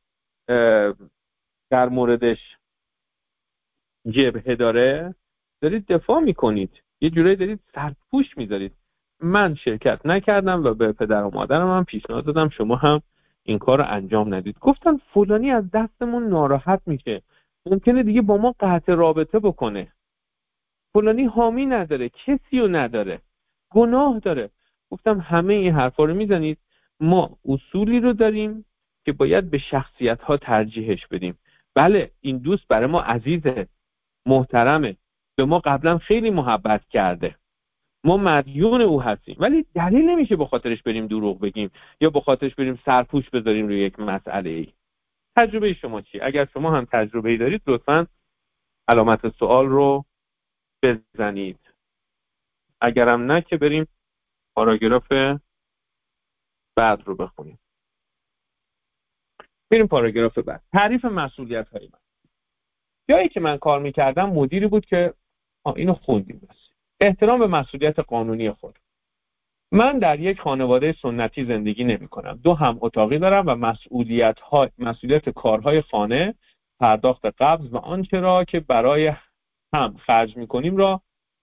Speaker 1: در موردش جبهه داره دارید دفاع میکنید، یه جورایی دارید سرپوش میذارید. من شرکت نکردم و به پدر و مادرم هم پیشنهاد دادم شما هم این کار رو انجام ندید. گفتن فلانی از دستمون ناراحت میشه، ممکنه دیگه با ما قطع رابطه بکنه، فلانی حامی نداره، کسی رو نداره، گناه داره. گفتم همه این حرفا رو میزنید، ما اصولی رو داریم که باید به شخصیت ها ترجیحش بدیم. بله این دوست برای ما عزیزه، محترمه، به ما قبلا خیلی محبت کرده، ما مدیون او هستیم، ولی دلیل نمیشه به خاطرش بریم دروغ بگیم یا به خاطرش بریم سرپوش بذاریم روی یک مسئله ای. تجربه شما چی؟ اگر شما هم تجربه ای دارید لطفاً علامت سوال رو بزنید، اگرم نه که بریم پاراگراف بعد رو بخونیم. بریم پاراگراف بعد. تعریف مسئولیت‌های من. جایی که من کار می‌کردم مدیری بود که اینو خوندیم بس. احترام به مسئولیت قانونی خود. من در یک خانواده سنتی زندگی نمی‌کنم. 2 هم اتاقی دارم و مسئولیت کارهای خانه، پرداخت قبض و آنچه را که برای هم خرج می‌کنیم را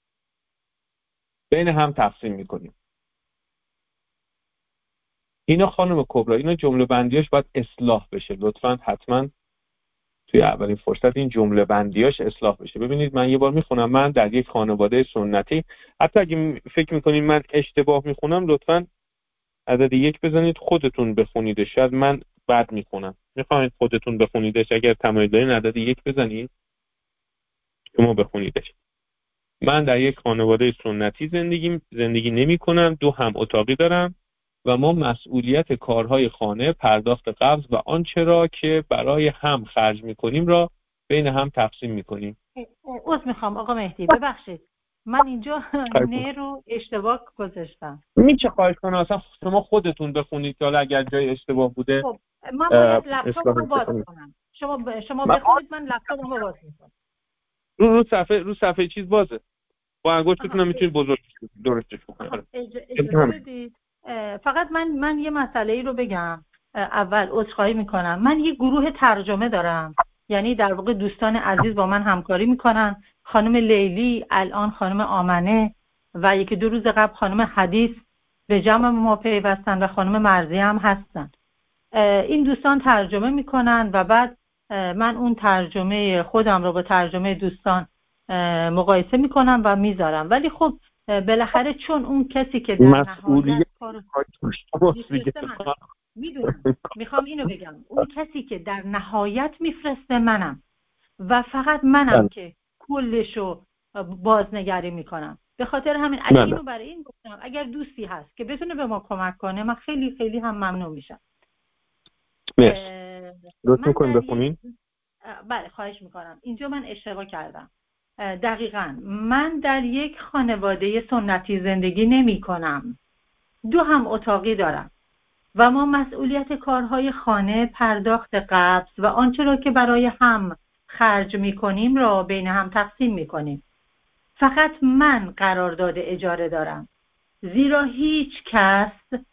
Speaker 1: بین هم تقسیم می‌کنیم. اینا خانم کبرا، اینا جمله بندیاش باید اصلاح بشه. لطفاً حتما توی اولین فرصت این جمله بندیاش اصلاح بشه. ببینید من یه بار میخونم. من در یک خانواده سنتی، حتی اگه فکر میکنید من اشتباه میخونم لطفاً عدد 1 بزنید خودتون بخونید. شاید من بد میخونم. میخواید خودتون بخونیدش؟ اگر تمایل دارین عدد 1 بزنید شما بخونیدش. من در یک خانواده سنتی زندگی نمی‌کنم. 2 هم اتاقی دارم و ما مسئولیت کارهای خانه، پرداخت قبض و آنچه را که برای هم خرج می‌کنیم را بین هم تقسیم می‌کنیم.
Speaker 3: عذر میخوام آقا مهدی، ببخشید من اینجا نه رو اشتباه گذاشتم.
Speaker 1: میشه خواهش کنم اصلا شما خودتون بخونید که حالا اگر جای اشتباه بوده.
Speaker 3: خب من باید لپتاپمو باز کنم. شما بخونید، من لپتاپمو باز می‌کنم.
Speaker 1: رو صفحه چیز بازه. با انگشتتون هم میتونید بزرگش درستش بکنید.
Speaker 3: اجازه بدید. فقط من یه مسئله ای رو بگم. اول عذرخواهی میکنم. من یه گروه ترجمه دارم، یعنی در واقع دوستان عزیز با من همکاری میکنن. خانم لیلی، الان خانم آمنه و 1-2 روز قبل خانم حدیث به جمع ما پیوستن و خانم مرضی هم هستن. این دوستان ترجمه میکنن و بعد من اون ترجمه خودم رو با ترجمه دوستان مقایسه میکنم و میذارم. ولی خب بالاخره چون اون کسی که در نهایت کارو میدونم، میخوام اینو بگم، اون کسی که در نهایت میفرسته منم و فقط منم که کلشو بازنگری میکنم. به خاطر همین اینو برای این گفتم اگر دوستی هست که بتونه به ما کمک کنه من خیلی خیلی هم ممنون میشم.
Speaker 1: لطف میکنید بخونین.
Speaker 3: بله خواهش میکنم. اینجا من اشتباه کردم. دقیقاً من در یک خانواده سنتی زندگی نمی کنم. 2 هم اتاقی دارم و ما مسئولیت کارهای خانه، پرداخت قبض و آنچه را که برای هم خرج می کنیم را بین هم تقسیم می کنیم. فقط من قرارداد اجاره دارم، زیرا هیچ کس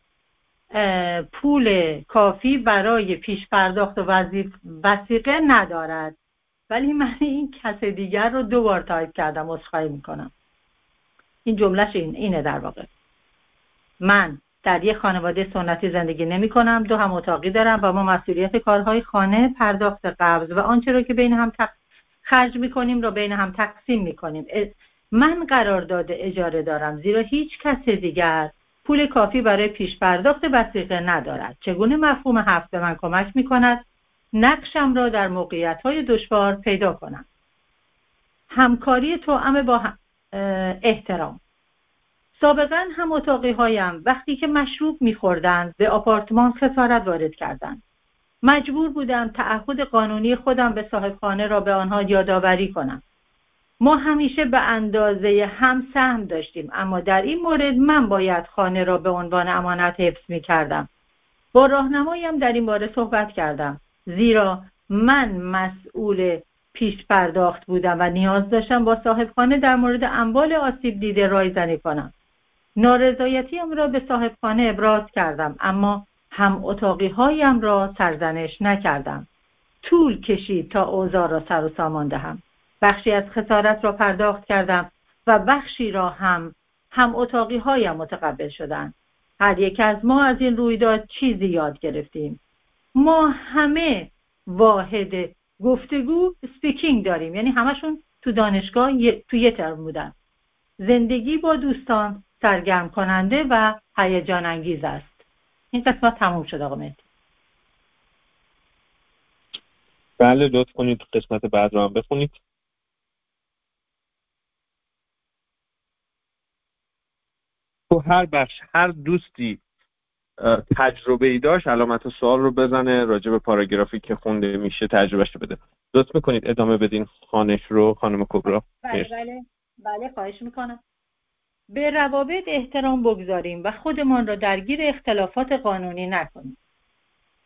Speaker 3: پول کافی برای پیش پرداخت و وثیقه ندارد. ولی من این کس دیگر رو 2 بار تایپ کردم، عذرخواهی میکنم. این جملهش اینه در واقع. من در یک خانواده سنتی زندگی نمی کنم، 2 هم اتاقی دارم و ما مسئولیت کارهای خانه، پرداخت قبض و آنچه رو که بین هم خرج میکنیم رو بین هم تقسیم میکنیم. من قرارداد اجاره دارم، زیرا هیچ کس دیگر پول کافی برای پیش پرداخت وثیقه ندارد. چگونه مفهوم 7 به من کمک میکند نقشم را در موقعیت‌های دشوار پیدا کنم. همکاری توأم با احترام. سابقاً هم اتاقی‌هایم وقتی که مشروب می‌خوردند به آپارتمان خسارت وارد کردند. مجبور بودم تعهد قانونی خودم به صاحبخانه را به آنها یادآوری کنم. ما همیشه به اندازه هم سهم داشتیم، اما در این مورد من باید خانه را به عنوان امانت حفظ می‌کردم. با راهنمایم در این باره صحبت کردم، زیرا من مسئول پیش پرداخت بودم و نیاز داشتم با صاحبخانه در مورد اموال آسیب دیده رایزنی کنم. نارضایتیم را به صاحبخانه ابراز کردم، اما هم اتاقی هایم را سرزنش نکردم. طول کشید تا اوضاع را سر و سامان دهم. بخشی از خسارت را پرداخت کردم و بخشی را هم اتاقی هایم متقبل شدند. هر یک از ما از این رویداد چیزی یاد گرفتیم. ما همه واحد گفتگو سپیکینگ داریم، یعنی همشون تو دانشگاه تو یه ترم بودن. زندگی با دوستان سرگرم کننده و هیجان انگیز است. این قسمت تموم شد آقا مهدی.
Speaker 1: بله لطف کنید قسمت بعد رو هم بخونید. تو هر بخش هر دوستی تجربه ای داشت علامت سوال رو بزنه راجع به پاراگرافی که خونده میشه تجربهش بده. لطف میکنید ادامه بدین خانش رو خانم کبرا.
Speaker 3: بله خواهش میکنم. به روابط احترام بگذاریم و خودمان را درگیر اختلافات قانونی نکنیم.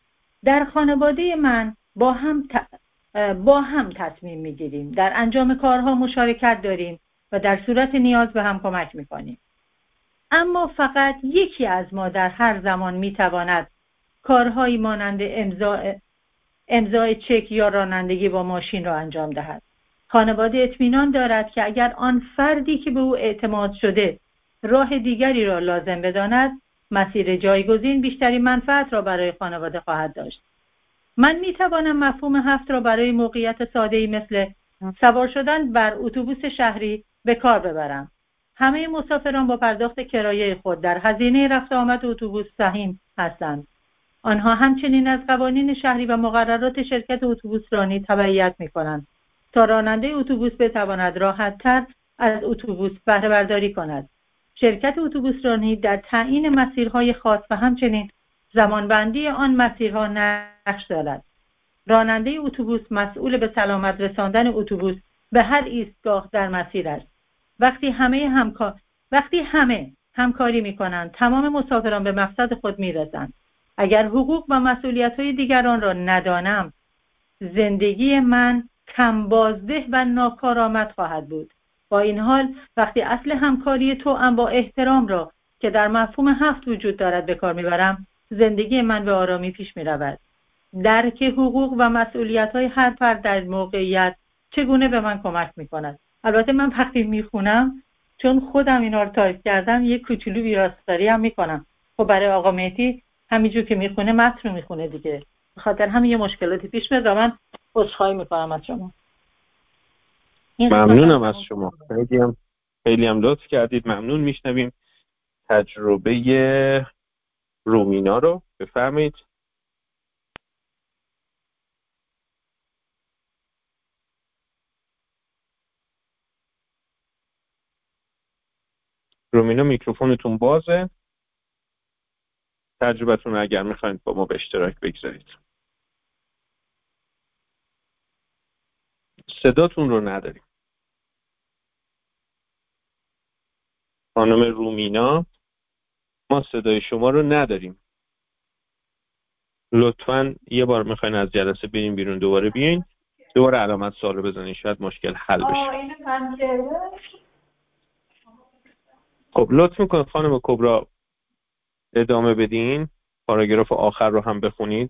Speaker 3: در خانواده من با هم تصمیم میگیریم، در انجام کارها مشارکت داریم و در صورت نیاز به هم کمک میکنیم. اما فقط یکی از ما در هر زمان میتواند کارهایی مانند امضای چک یا رانندگی با ماشین را انجام دهد. خانواده اطمینان دارد که اگر آن فردی که به او اعتماد شده راه دیگری را لازم بداند، مسیر جایگزین بیشتری منفعت را برای خانواده خواهد داشت. من میتوانم مفهوم 7 را برای موقعیت ساده‌ای مثل سوار شدن بر اتوبوس شهری به کار ببرم. همه مسافران با پرداخت کرایه خود در هزینه رفت آمد اتوبوس سهیم هستند. آنها همچنین از قوانین شهری و مقررات شرکت اتوبوسرانی تبعیت می‌کنند تا راننده اتوبوس بتواند راحت‌تر از اتوبوس بهره برداری کند. شرکت اتوبوسرانی در تعیین مسیرهای خاص و همچنین زمانبندی آن مسیرها نقش دارد. راننده اتوبوس مسئول به سلامت رساندن اتوبوس به هر ایستگاه در مسیر است. وقتی همه همکاری می‌کنند، تمام مسافران به مقصد خود می‌رسند. اگر حقوق و مسئولیت‌های دیگران را ندانم، زندگی من کم بازده و ناکارآمد خواهد بود. با این حال وقتی اصل همکاری توأم با احترام را که در مفهوم 7 وجود دارد به کار میبرم، زندگی من به آرامی پیش میرود. درک حقوق و مسئولیت‌های هر فرد در موقعیت چگونه به من کمک می‌کند. البته من وقتی میخونم، چون خودم اینا رو تایپ کردم، یک کوچولو ویراستاری هم میکنم. خب برای آقا مهدی همینجور که میخونه متن رو میخونه دیگه، به خاطر همین یه مشکلاتی پیش میاد و من عذرخواهی میکنم از شما.
Speaker 1: ممنونم از شما، خیلی هم لطف کردید. ممنون. میشنویم تجربه رومینا رو. بفرمایید. رومینا میکروفونتون بازه. تجربتون رو اگر میخواید با ما به اشتراک بگذارید. صداتون رو نداریم. خانم رومینا، ما صدای شما رو نداریم. لطفاً یه بار میخواین از جلسه بریم بیرون، دوباره بیاین، دوباره علامت سوال رو بزنین، شاید مشکل حل بشه. خب لطف میکنید خانم کبرا ادامه بدین. پاراگراف آخر رو هم بخونید.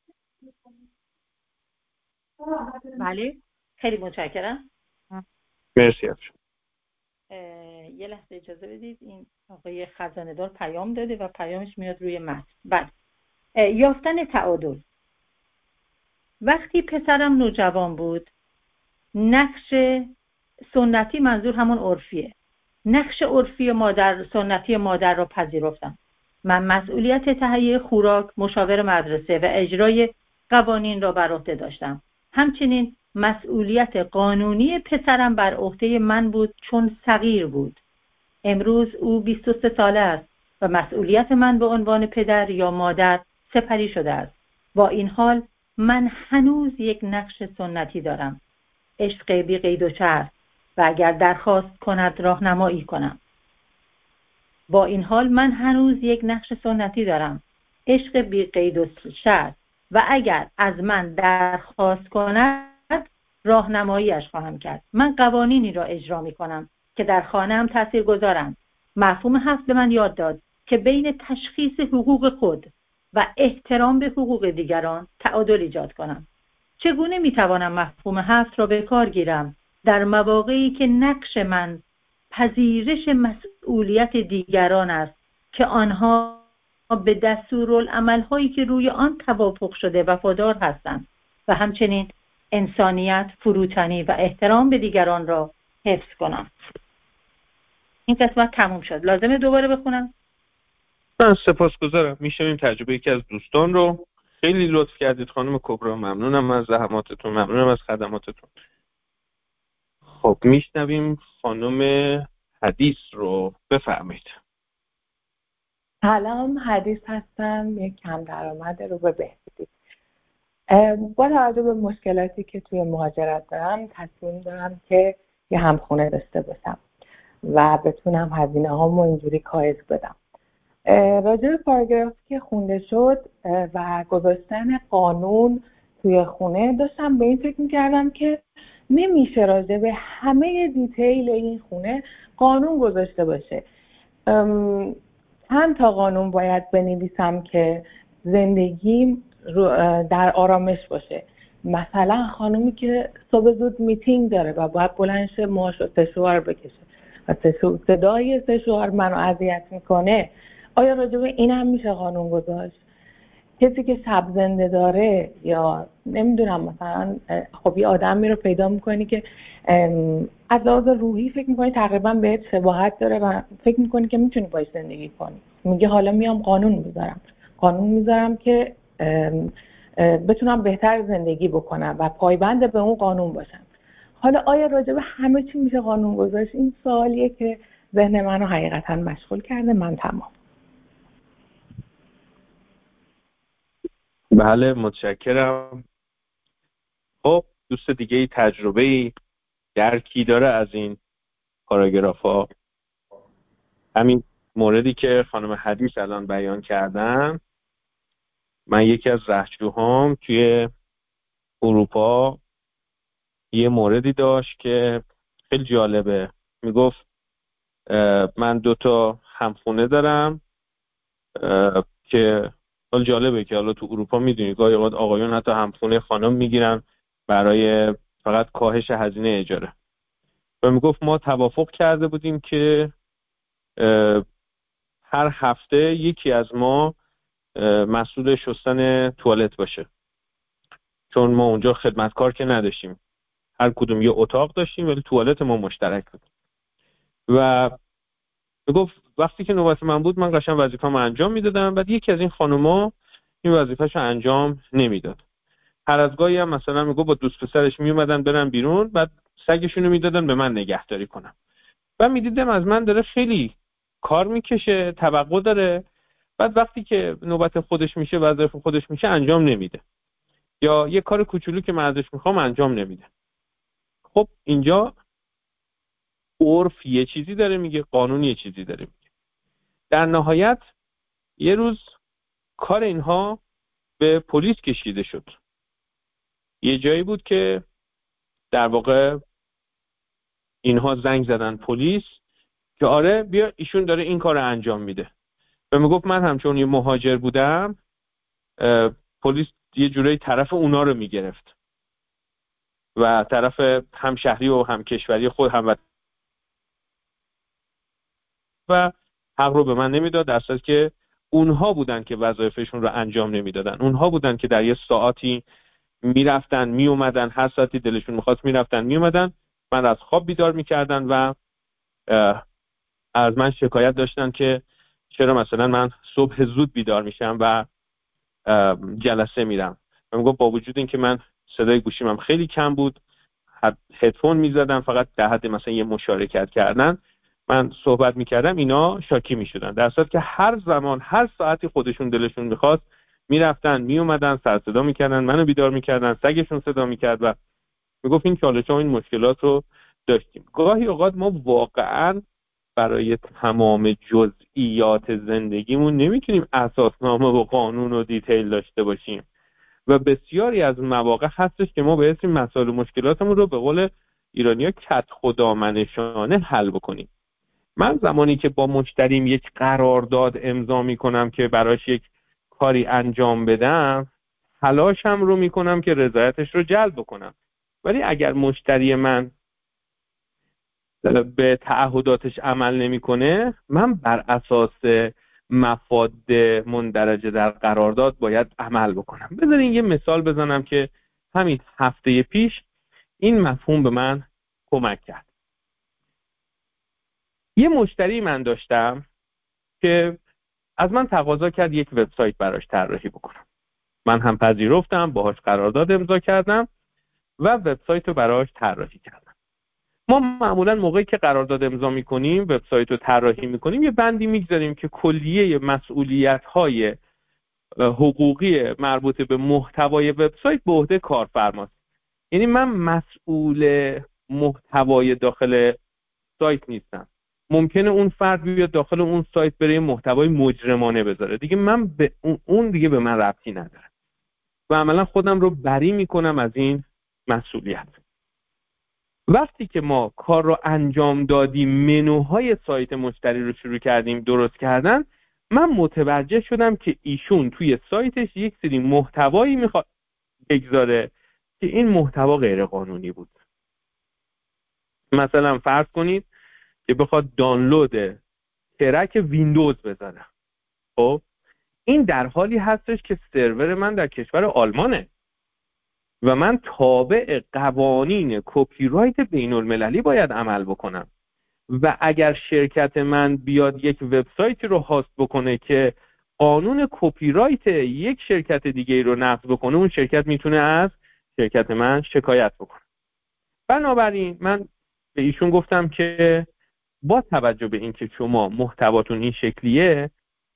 Speaker 3: بله، خیلی متشکرم.
Speaker 1: مرسی از شما.
Speaker 3: یه لحظه اجازه بدید، این آقای خزانه‌دار پیام داده و پیامش میاد روی متن. بعد یافتن تعادل. وقتی پسرم نوجوان بود، نقش سنتی، منظور همون عرفیه، نقش عرفی مادر، سنتی مادر را پذیرفتم. من مسئولیت تهیه خوراک، مشاور مدرسه و اجرای قوانین را بر عهده داشتم. همچنین مسئولیت قانونی پسرم بر عهده من بود چون صغیر بود. امروز او 23 ساله است و مسئولیت من به عنوان پدر یا مادر سپری شده است. با این حال من هنوز یک نقش سنتی دارم. عشق بی قید و شرط و اگر درخواست کند راهنمایی کنم. با این حال من هنوز یک نقش سنتی دارم. عشق بی قید و شرط و اگر از من درخواست کند راهنماییش خواهم کرد. من قوانینی را اجرا می کنم که در خانه‌ام تأثیر گذارند. مفهوم 7 به من یاد داد که بین تشخیص حقوق خود و احترام به حقوق دیگران تعادل ایجاد کنم. چگونه میتوانم مفهوم 7 را به کار گیرم در مواقعی که نقش من پذیرش مسئولیت دیگران است که آنها به دستورالعمل‌هایی که روی آن توافق شده وفادار هستند و همچنین انسانیت، فروتنی و احترام به دیگران را حفظ کنم. این قسمت تموم شد. لازمه دوباره بخونم؟
Speaker 1: من سپاسگزارم. میشم تجربه یکی از دوستان رو. خیلی لطف کردید خانم کبرا. ممنونم از زحماتتون، ممنونم از خدماتتون. خب میشنویم خانم حدیث رو. بفرمایید.
Speaker 4: سلام، حدیث هستم، یک کم درآمد رو به بهبودی. با توجه به مشکلاتی که توی مهاجرت دارم، تصمیم دارم که یه همخونه داشته باشم و بتونم هزینه هامو اینجوری کاهش بدم. راجع به پاراگرافی که خونده شد و گذاشتن قانون توی خونه، داشتم به این فکر میکردم که نمیشه راجع به همه دیتیل این خونه قانون گذاشته باشه. چند تا قانون باید بنویسم که زندگیم در آرامش باشه. مثلا خانومی که صبح زود میتینگ داره و باید بلند شه موهاشو سشوار بکشه و صدای سشوار منو اذیت میکنه، آیا راجع به این هم میشه قانون گذاشت؟ کسی که شب زنده داره، یا نمیدونم مثلا خب یه آدمی رو پیدا میکنی که از لحاظ روحی فکر میکنی تقریبا بهت شباهت داره و فکر میکنی که میتونی باش زندگی کنی، میگه حالا میام قانون میذارم که بتونم بهتر زندگی بکنم و پایبند به اون قانون باشم. حالا آیا راجع به همه چی میشه قانون گذاشت؟ این سوالیه که ذهن منو حقیقتا مشغول کرده. من تمام.
Speaker 1: بله، متشکرم. خب دوست دیگه تجربه‌ای درکی داره از این پاراگراف ها؟ همین موردی که خانم حدیث الان بیان کردن، من یکی از رهجوهام توی اروپا یه موردی داشت که خیلی جالبه. میگفت من 2 همخونه دارم که حال جالبه که حالا تو اروپا میدونی گاهی اوقات آقایون حتی همخونه خانم میگیرن برای فقط کاهش هزینه اجاره. و میگفت ما توافق کرده بودیم که هر هفته یکی از ما مسئول شستن توالت باشه، چون ما اونجا خدمتکار که نداشتیم، هر کدوم یه اتاق داشتیم ولی توالت ما مشترک بود. و میگفت وقتی که نوبت من بود من قشنگ وظیفه‌مو انجام میدادم، بعد یکی از این خانوما این وظیفه‌شو انجام نمیداد. هر از گاهی هم مثلا میگفت با دوست پسرش میومدن برن بیرون، بعد سگشونو میدادن به من نگهداری کنم. و میدیدم از من داره خیلی کار میکشه، توقع داره، بعد وقتی که نوبت خودش میشه، وظایف خودش میشه، انجام نمیده، یا یه کار کوچولو که من ازش میخوام انجام نمیده. خب اینجا عرف یه چیزی داره میگه، قانون یه چیزی داره میگه. در نهایت یه روز کار اینها به پلیس کشیده شد. یه جایی بود که در واقع اینها زنگ زدن پلیس که آره بیا ایشون داره این کار رو انجام میده. و میگفت من همچون یه مهاجر بودم، پلیس یه جورایی طرف اونا رو میگرفت و طرف همشهری و همکشوری خود هم و حق رو به من نمیداد، در صورتی که اونها بودن که وظایفشون رو انجام نمیدادن. اونها بودن که در یه ساعتی میرفتن میومدن، هر ساعتی دلشون میخواست میرفتن میومدن، من از خواب بیدار میکردن و از من شکایت داشتن که چرا مثلا من صبح زود بیدار میشم و جلسه میرم. من میگم با وجود این که من صدای گوشیمم خیلی کم بود، هدفون میزدم فقط در حد مثلا یه مشارکت کردن، من صحبت میکردم، اینا شاکی میشدن، در صورتی که هر زمان هر ساعتی خودشون دلشون میخواست میرفتن میومدن، سر صدا میکردن، منو بیدار میکردن، سگشون صدا میکرد و میگفت این چالش‌ها و این مشکلات رو داشتیم. گاهی اوقات ما واقعا برای تمام جزئیات زندگیمون نمیتونیم اساسنامه و قانون و دیتیل داشته باشیم و بسیاری از مواقع هستش که ما بایستی مسائل و مشکلاتمون رو به قول ایرانی‌ها کد خدا منشانه حل بکنیم. من زمانی که با مشتریم یک قرارداد امضا میکنم که براش یک کاری انجام بدم، تلاشم رو میکنم که رضایتش رو جلب بکنم. ولی اگر مشتری من به تعهداتش عمل نمیکنه، من بر اساس مفاد مندرجه در قرارداد باید عمل بکنم. بذارین یه مثال بزنم که همین هفته پیش این مفهوم به من کمک کرد. یه مشتری من داشتم که از من تقاضا کرد یک وبسایت براش طراحی بکنم. من هم پذیرفتم، باهاش قرارداد امضا کردم و وبسایت رو براش طراحی کردم. ما معمولا موقعی که قرارداد امضا میکنیم، وبسایت رو طراحی میکنیم، یه بندی میگذاریم که کلیه مسئولیت‌های حقوقی مربوط به محتوای وبسایت به عهده کارفرماست. یعنی من مسئول محتوای داخل سایت نیستم، ممکنه اون فرد بیاد داخل اون سایت برای محتوای مجرمانه بذاره، دیگه من به اون دیگه به من ربطی نداره و عملا خودم رو بری میکنم از این مسئولیت. وقتی که ما کار رو انجام دادیم، منوهای سایت مشتری رو شروع کردیم درست کردن، من متوجه شدم که ایشون توی سایتش یک سری محتوایی میخواد بگذاره که این محتوا غیر قانونی بود. مثلا فرض کنید که بخواد دانلود ترک ویندوز بذاره. خب این در حالی هستش که سرور من در کشور آلمانه و من تابع قوانین کپی رایت بین المللی باید عمل بکنم و اگر شرکت من بیاد یک وبسایتی رو هاست بکنه که قانون کپی رایت یک شرکت دیگه رو نقض بکنه، اون شرکت میتونه از شرکت من شکایت بکنه. بنابراین من به ایشون گفتم که با توجه به اینکه شما محتواتون این شکلیه،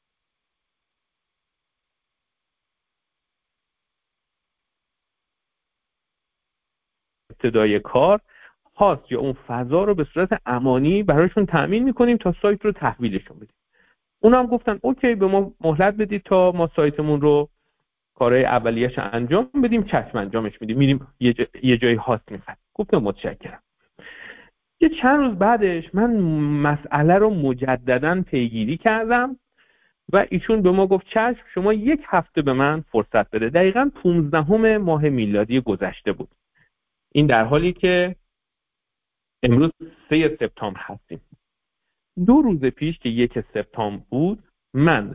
Speaker 1: ابتدای کار هاست یا اون فضا رو به صورت امانی برایشون تأمین میکنیم تا سایت رو تحویلشون بدیم. اونا هم گفتن اوکی، به ما مهلت بدید تا ما سایتمون رو کارهای اولیه‌اش انجام بدیم. چشم انجامش میدیم، میریم یه جایی هاست میخواد. گفتم متشکرم. یه چند روز بعدش من مسئله رو مجددا پیگیری کردم و ایشون به ما گفت چشم، شما 1 هفته به من فرصت بده. دقیقاً 15 ماه میلادی گذشته بود. این در حالی که امروز 3 سپتامبر هستیم. 2 روز پیش که 1 سپتامبر بود، من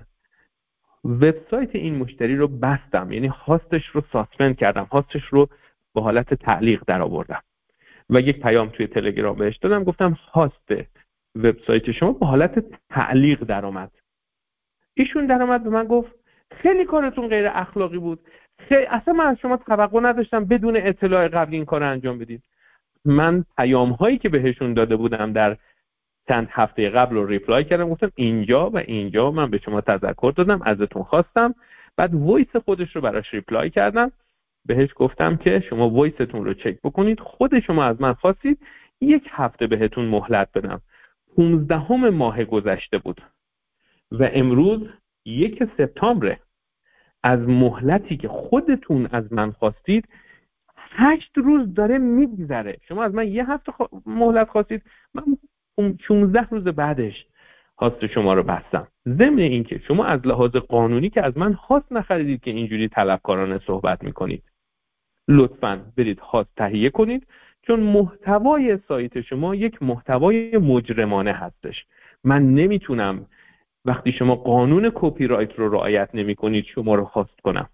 Speaker 1: وبسایت این مشتری رو بستم، یعنی هاستش رو ساسپند کردم، هاستش رو به حالت تعلیق در آوردم و یک پیام توی تلگرام بهش دادم، گفتم هاست وبسایت شما به حالت تعلیق در آمد. ایشون در آمد به من گفت خیلی کارتون غیر اخلاقی بود، اصلا من از شما توقع نداشتم بدون اطلاع قبل این کار انجام بدید. من پیام هایی که بهشون داده بودم در چند هفته قبل رو ریپلای کردم، گفتم اینجا و اینجا من به شما تذکر دادم، ازتون خواستم. بعد وایس خودش رو براش ریپلای کردم، بهش گفتم که شما وایستون رو چک بکنید، خود شما از من خواستید 1 هفته بهتون مهلت بدم. 15 ماه گذشته بود و امروز 1 سپتامبره. از مهلتی که خودتون از من خواستید 8 روز داره میگذره. شما از من 1 هفته مهلت خواستید، من 16 روز بعدش هاست شما رو بستم. ضمن اینکه شما از لحاظ قانونی که از من هاست نخریدید که اینجوری طلبکارانه صحبت میکنید. لطفاً برید هاست تهیه کنید، چون محتوای سایت شما یک محتوای مجرمانه هستش. من نمیتونم وقتی شما قانون کپی رایت رو رعایت نمی‌کنید شما رو هاست کنم.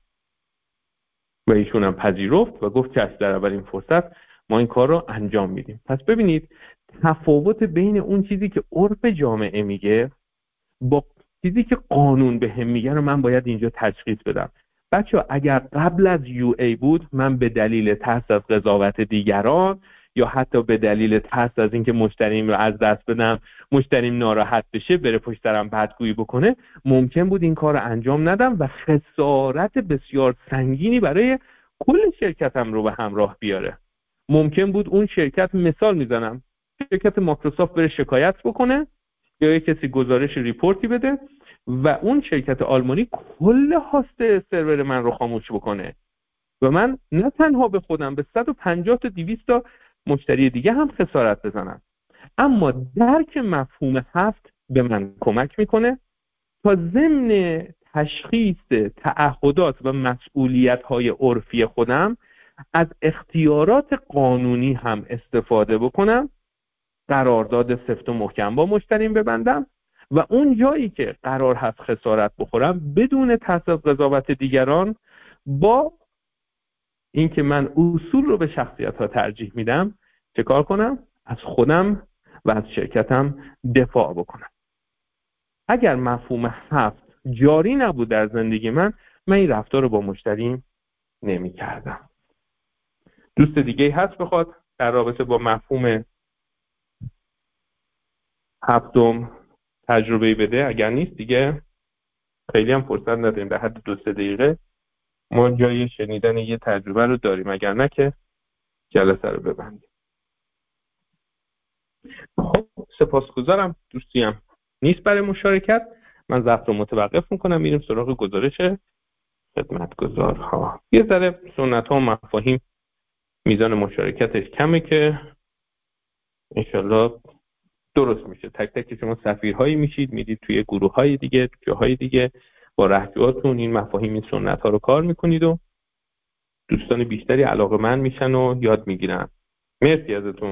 Speaker 1: و ایشون هم پذیرفت و گفت چشم، در اولین فرصت ما این کار رو انجام میدیم. پس ببینید تفاوت بین اون چیزی که عرف جامعه میگه با چیزی که قانون به هم میگه رو من باید اینجا تشخیص بدم. بچه اگر قبل از UA بود، من به دلیل ترس از قضاوت دیگران یا حتی به دلیل ترس از اینکه مشتریم رو از دست بدم، مشتریم ناراحت بشه، بره پشت سرم بدگویی بکنه، ممکن بود این کار رو انجام ندم و خسارت بسیار سنگینی برای کل شرکتم رو به همراه بیاره. ممکن بود اون شرکت، مثال میزنم، شرکت مایکروسافت بره شکایت بکنه یا یک کسی گزارش ریپورتی بده و اون شرکت آلمانی کل هاست سرور من رو خاموش بکنه و من نه تنها به خودم، به 150 تا 200 تا مشتری دیگه هم خسارت بزنم. اما درک مفهوم هفت به من کمک میکنه تا ضمن تشخیص تعهدات و مسئولیت‌های عرفی خودم از اختیارات قانونی هم استفاده بکنم، قرارداد سفت و محکم با مشتریم ببندم و اون جایی که قرار هست خسارت بخورم بدون ترس از قضاوت دیگران، با اینکه من اصول رو به شخصیت‌ها ترجیح میدم، چه کار کنم؟ از خودم و از شرکتم دفاع بکنم. اگر مفهوم هفت جاری نبود در زندگی من این رفتار رو با مشتریم نمی کردم. دوست دیگه هست بخواد در رابطه با مفهوم هفتم تجربه بده؟ اگر نیست دیگه خیلی هم فرصت نداریم، به حد 2-3 دقیقه ما جای شنیدن یه تجربه رو داریم، اگر نه که جلسه رو ببندیم. خب سپاسگزارم. دوستیم نیست برای مشارکت، من ضبط رو متوقف میکنم، میریم سراغ گزارش خدمتگزارها. یه ذره سنت ها و مفاهیم میزان مشارکتش کمه که انشالله درست میشه. تک تک شما سفیرهایی میشید، میرید توی گروه های دیگه، جاهای دیگه، با رهجوهاتون این مفاهیم، این سنت ها رو کار میکنید و دوستان بیشتری علاقه‌مند میشن و یاد میگیرن. مرسی ازتون.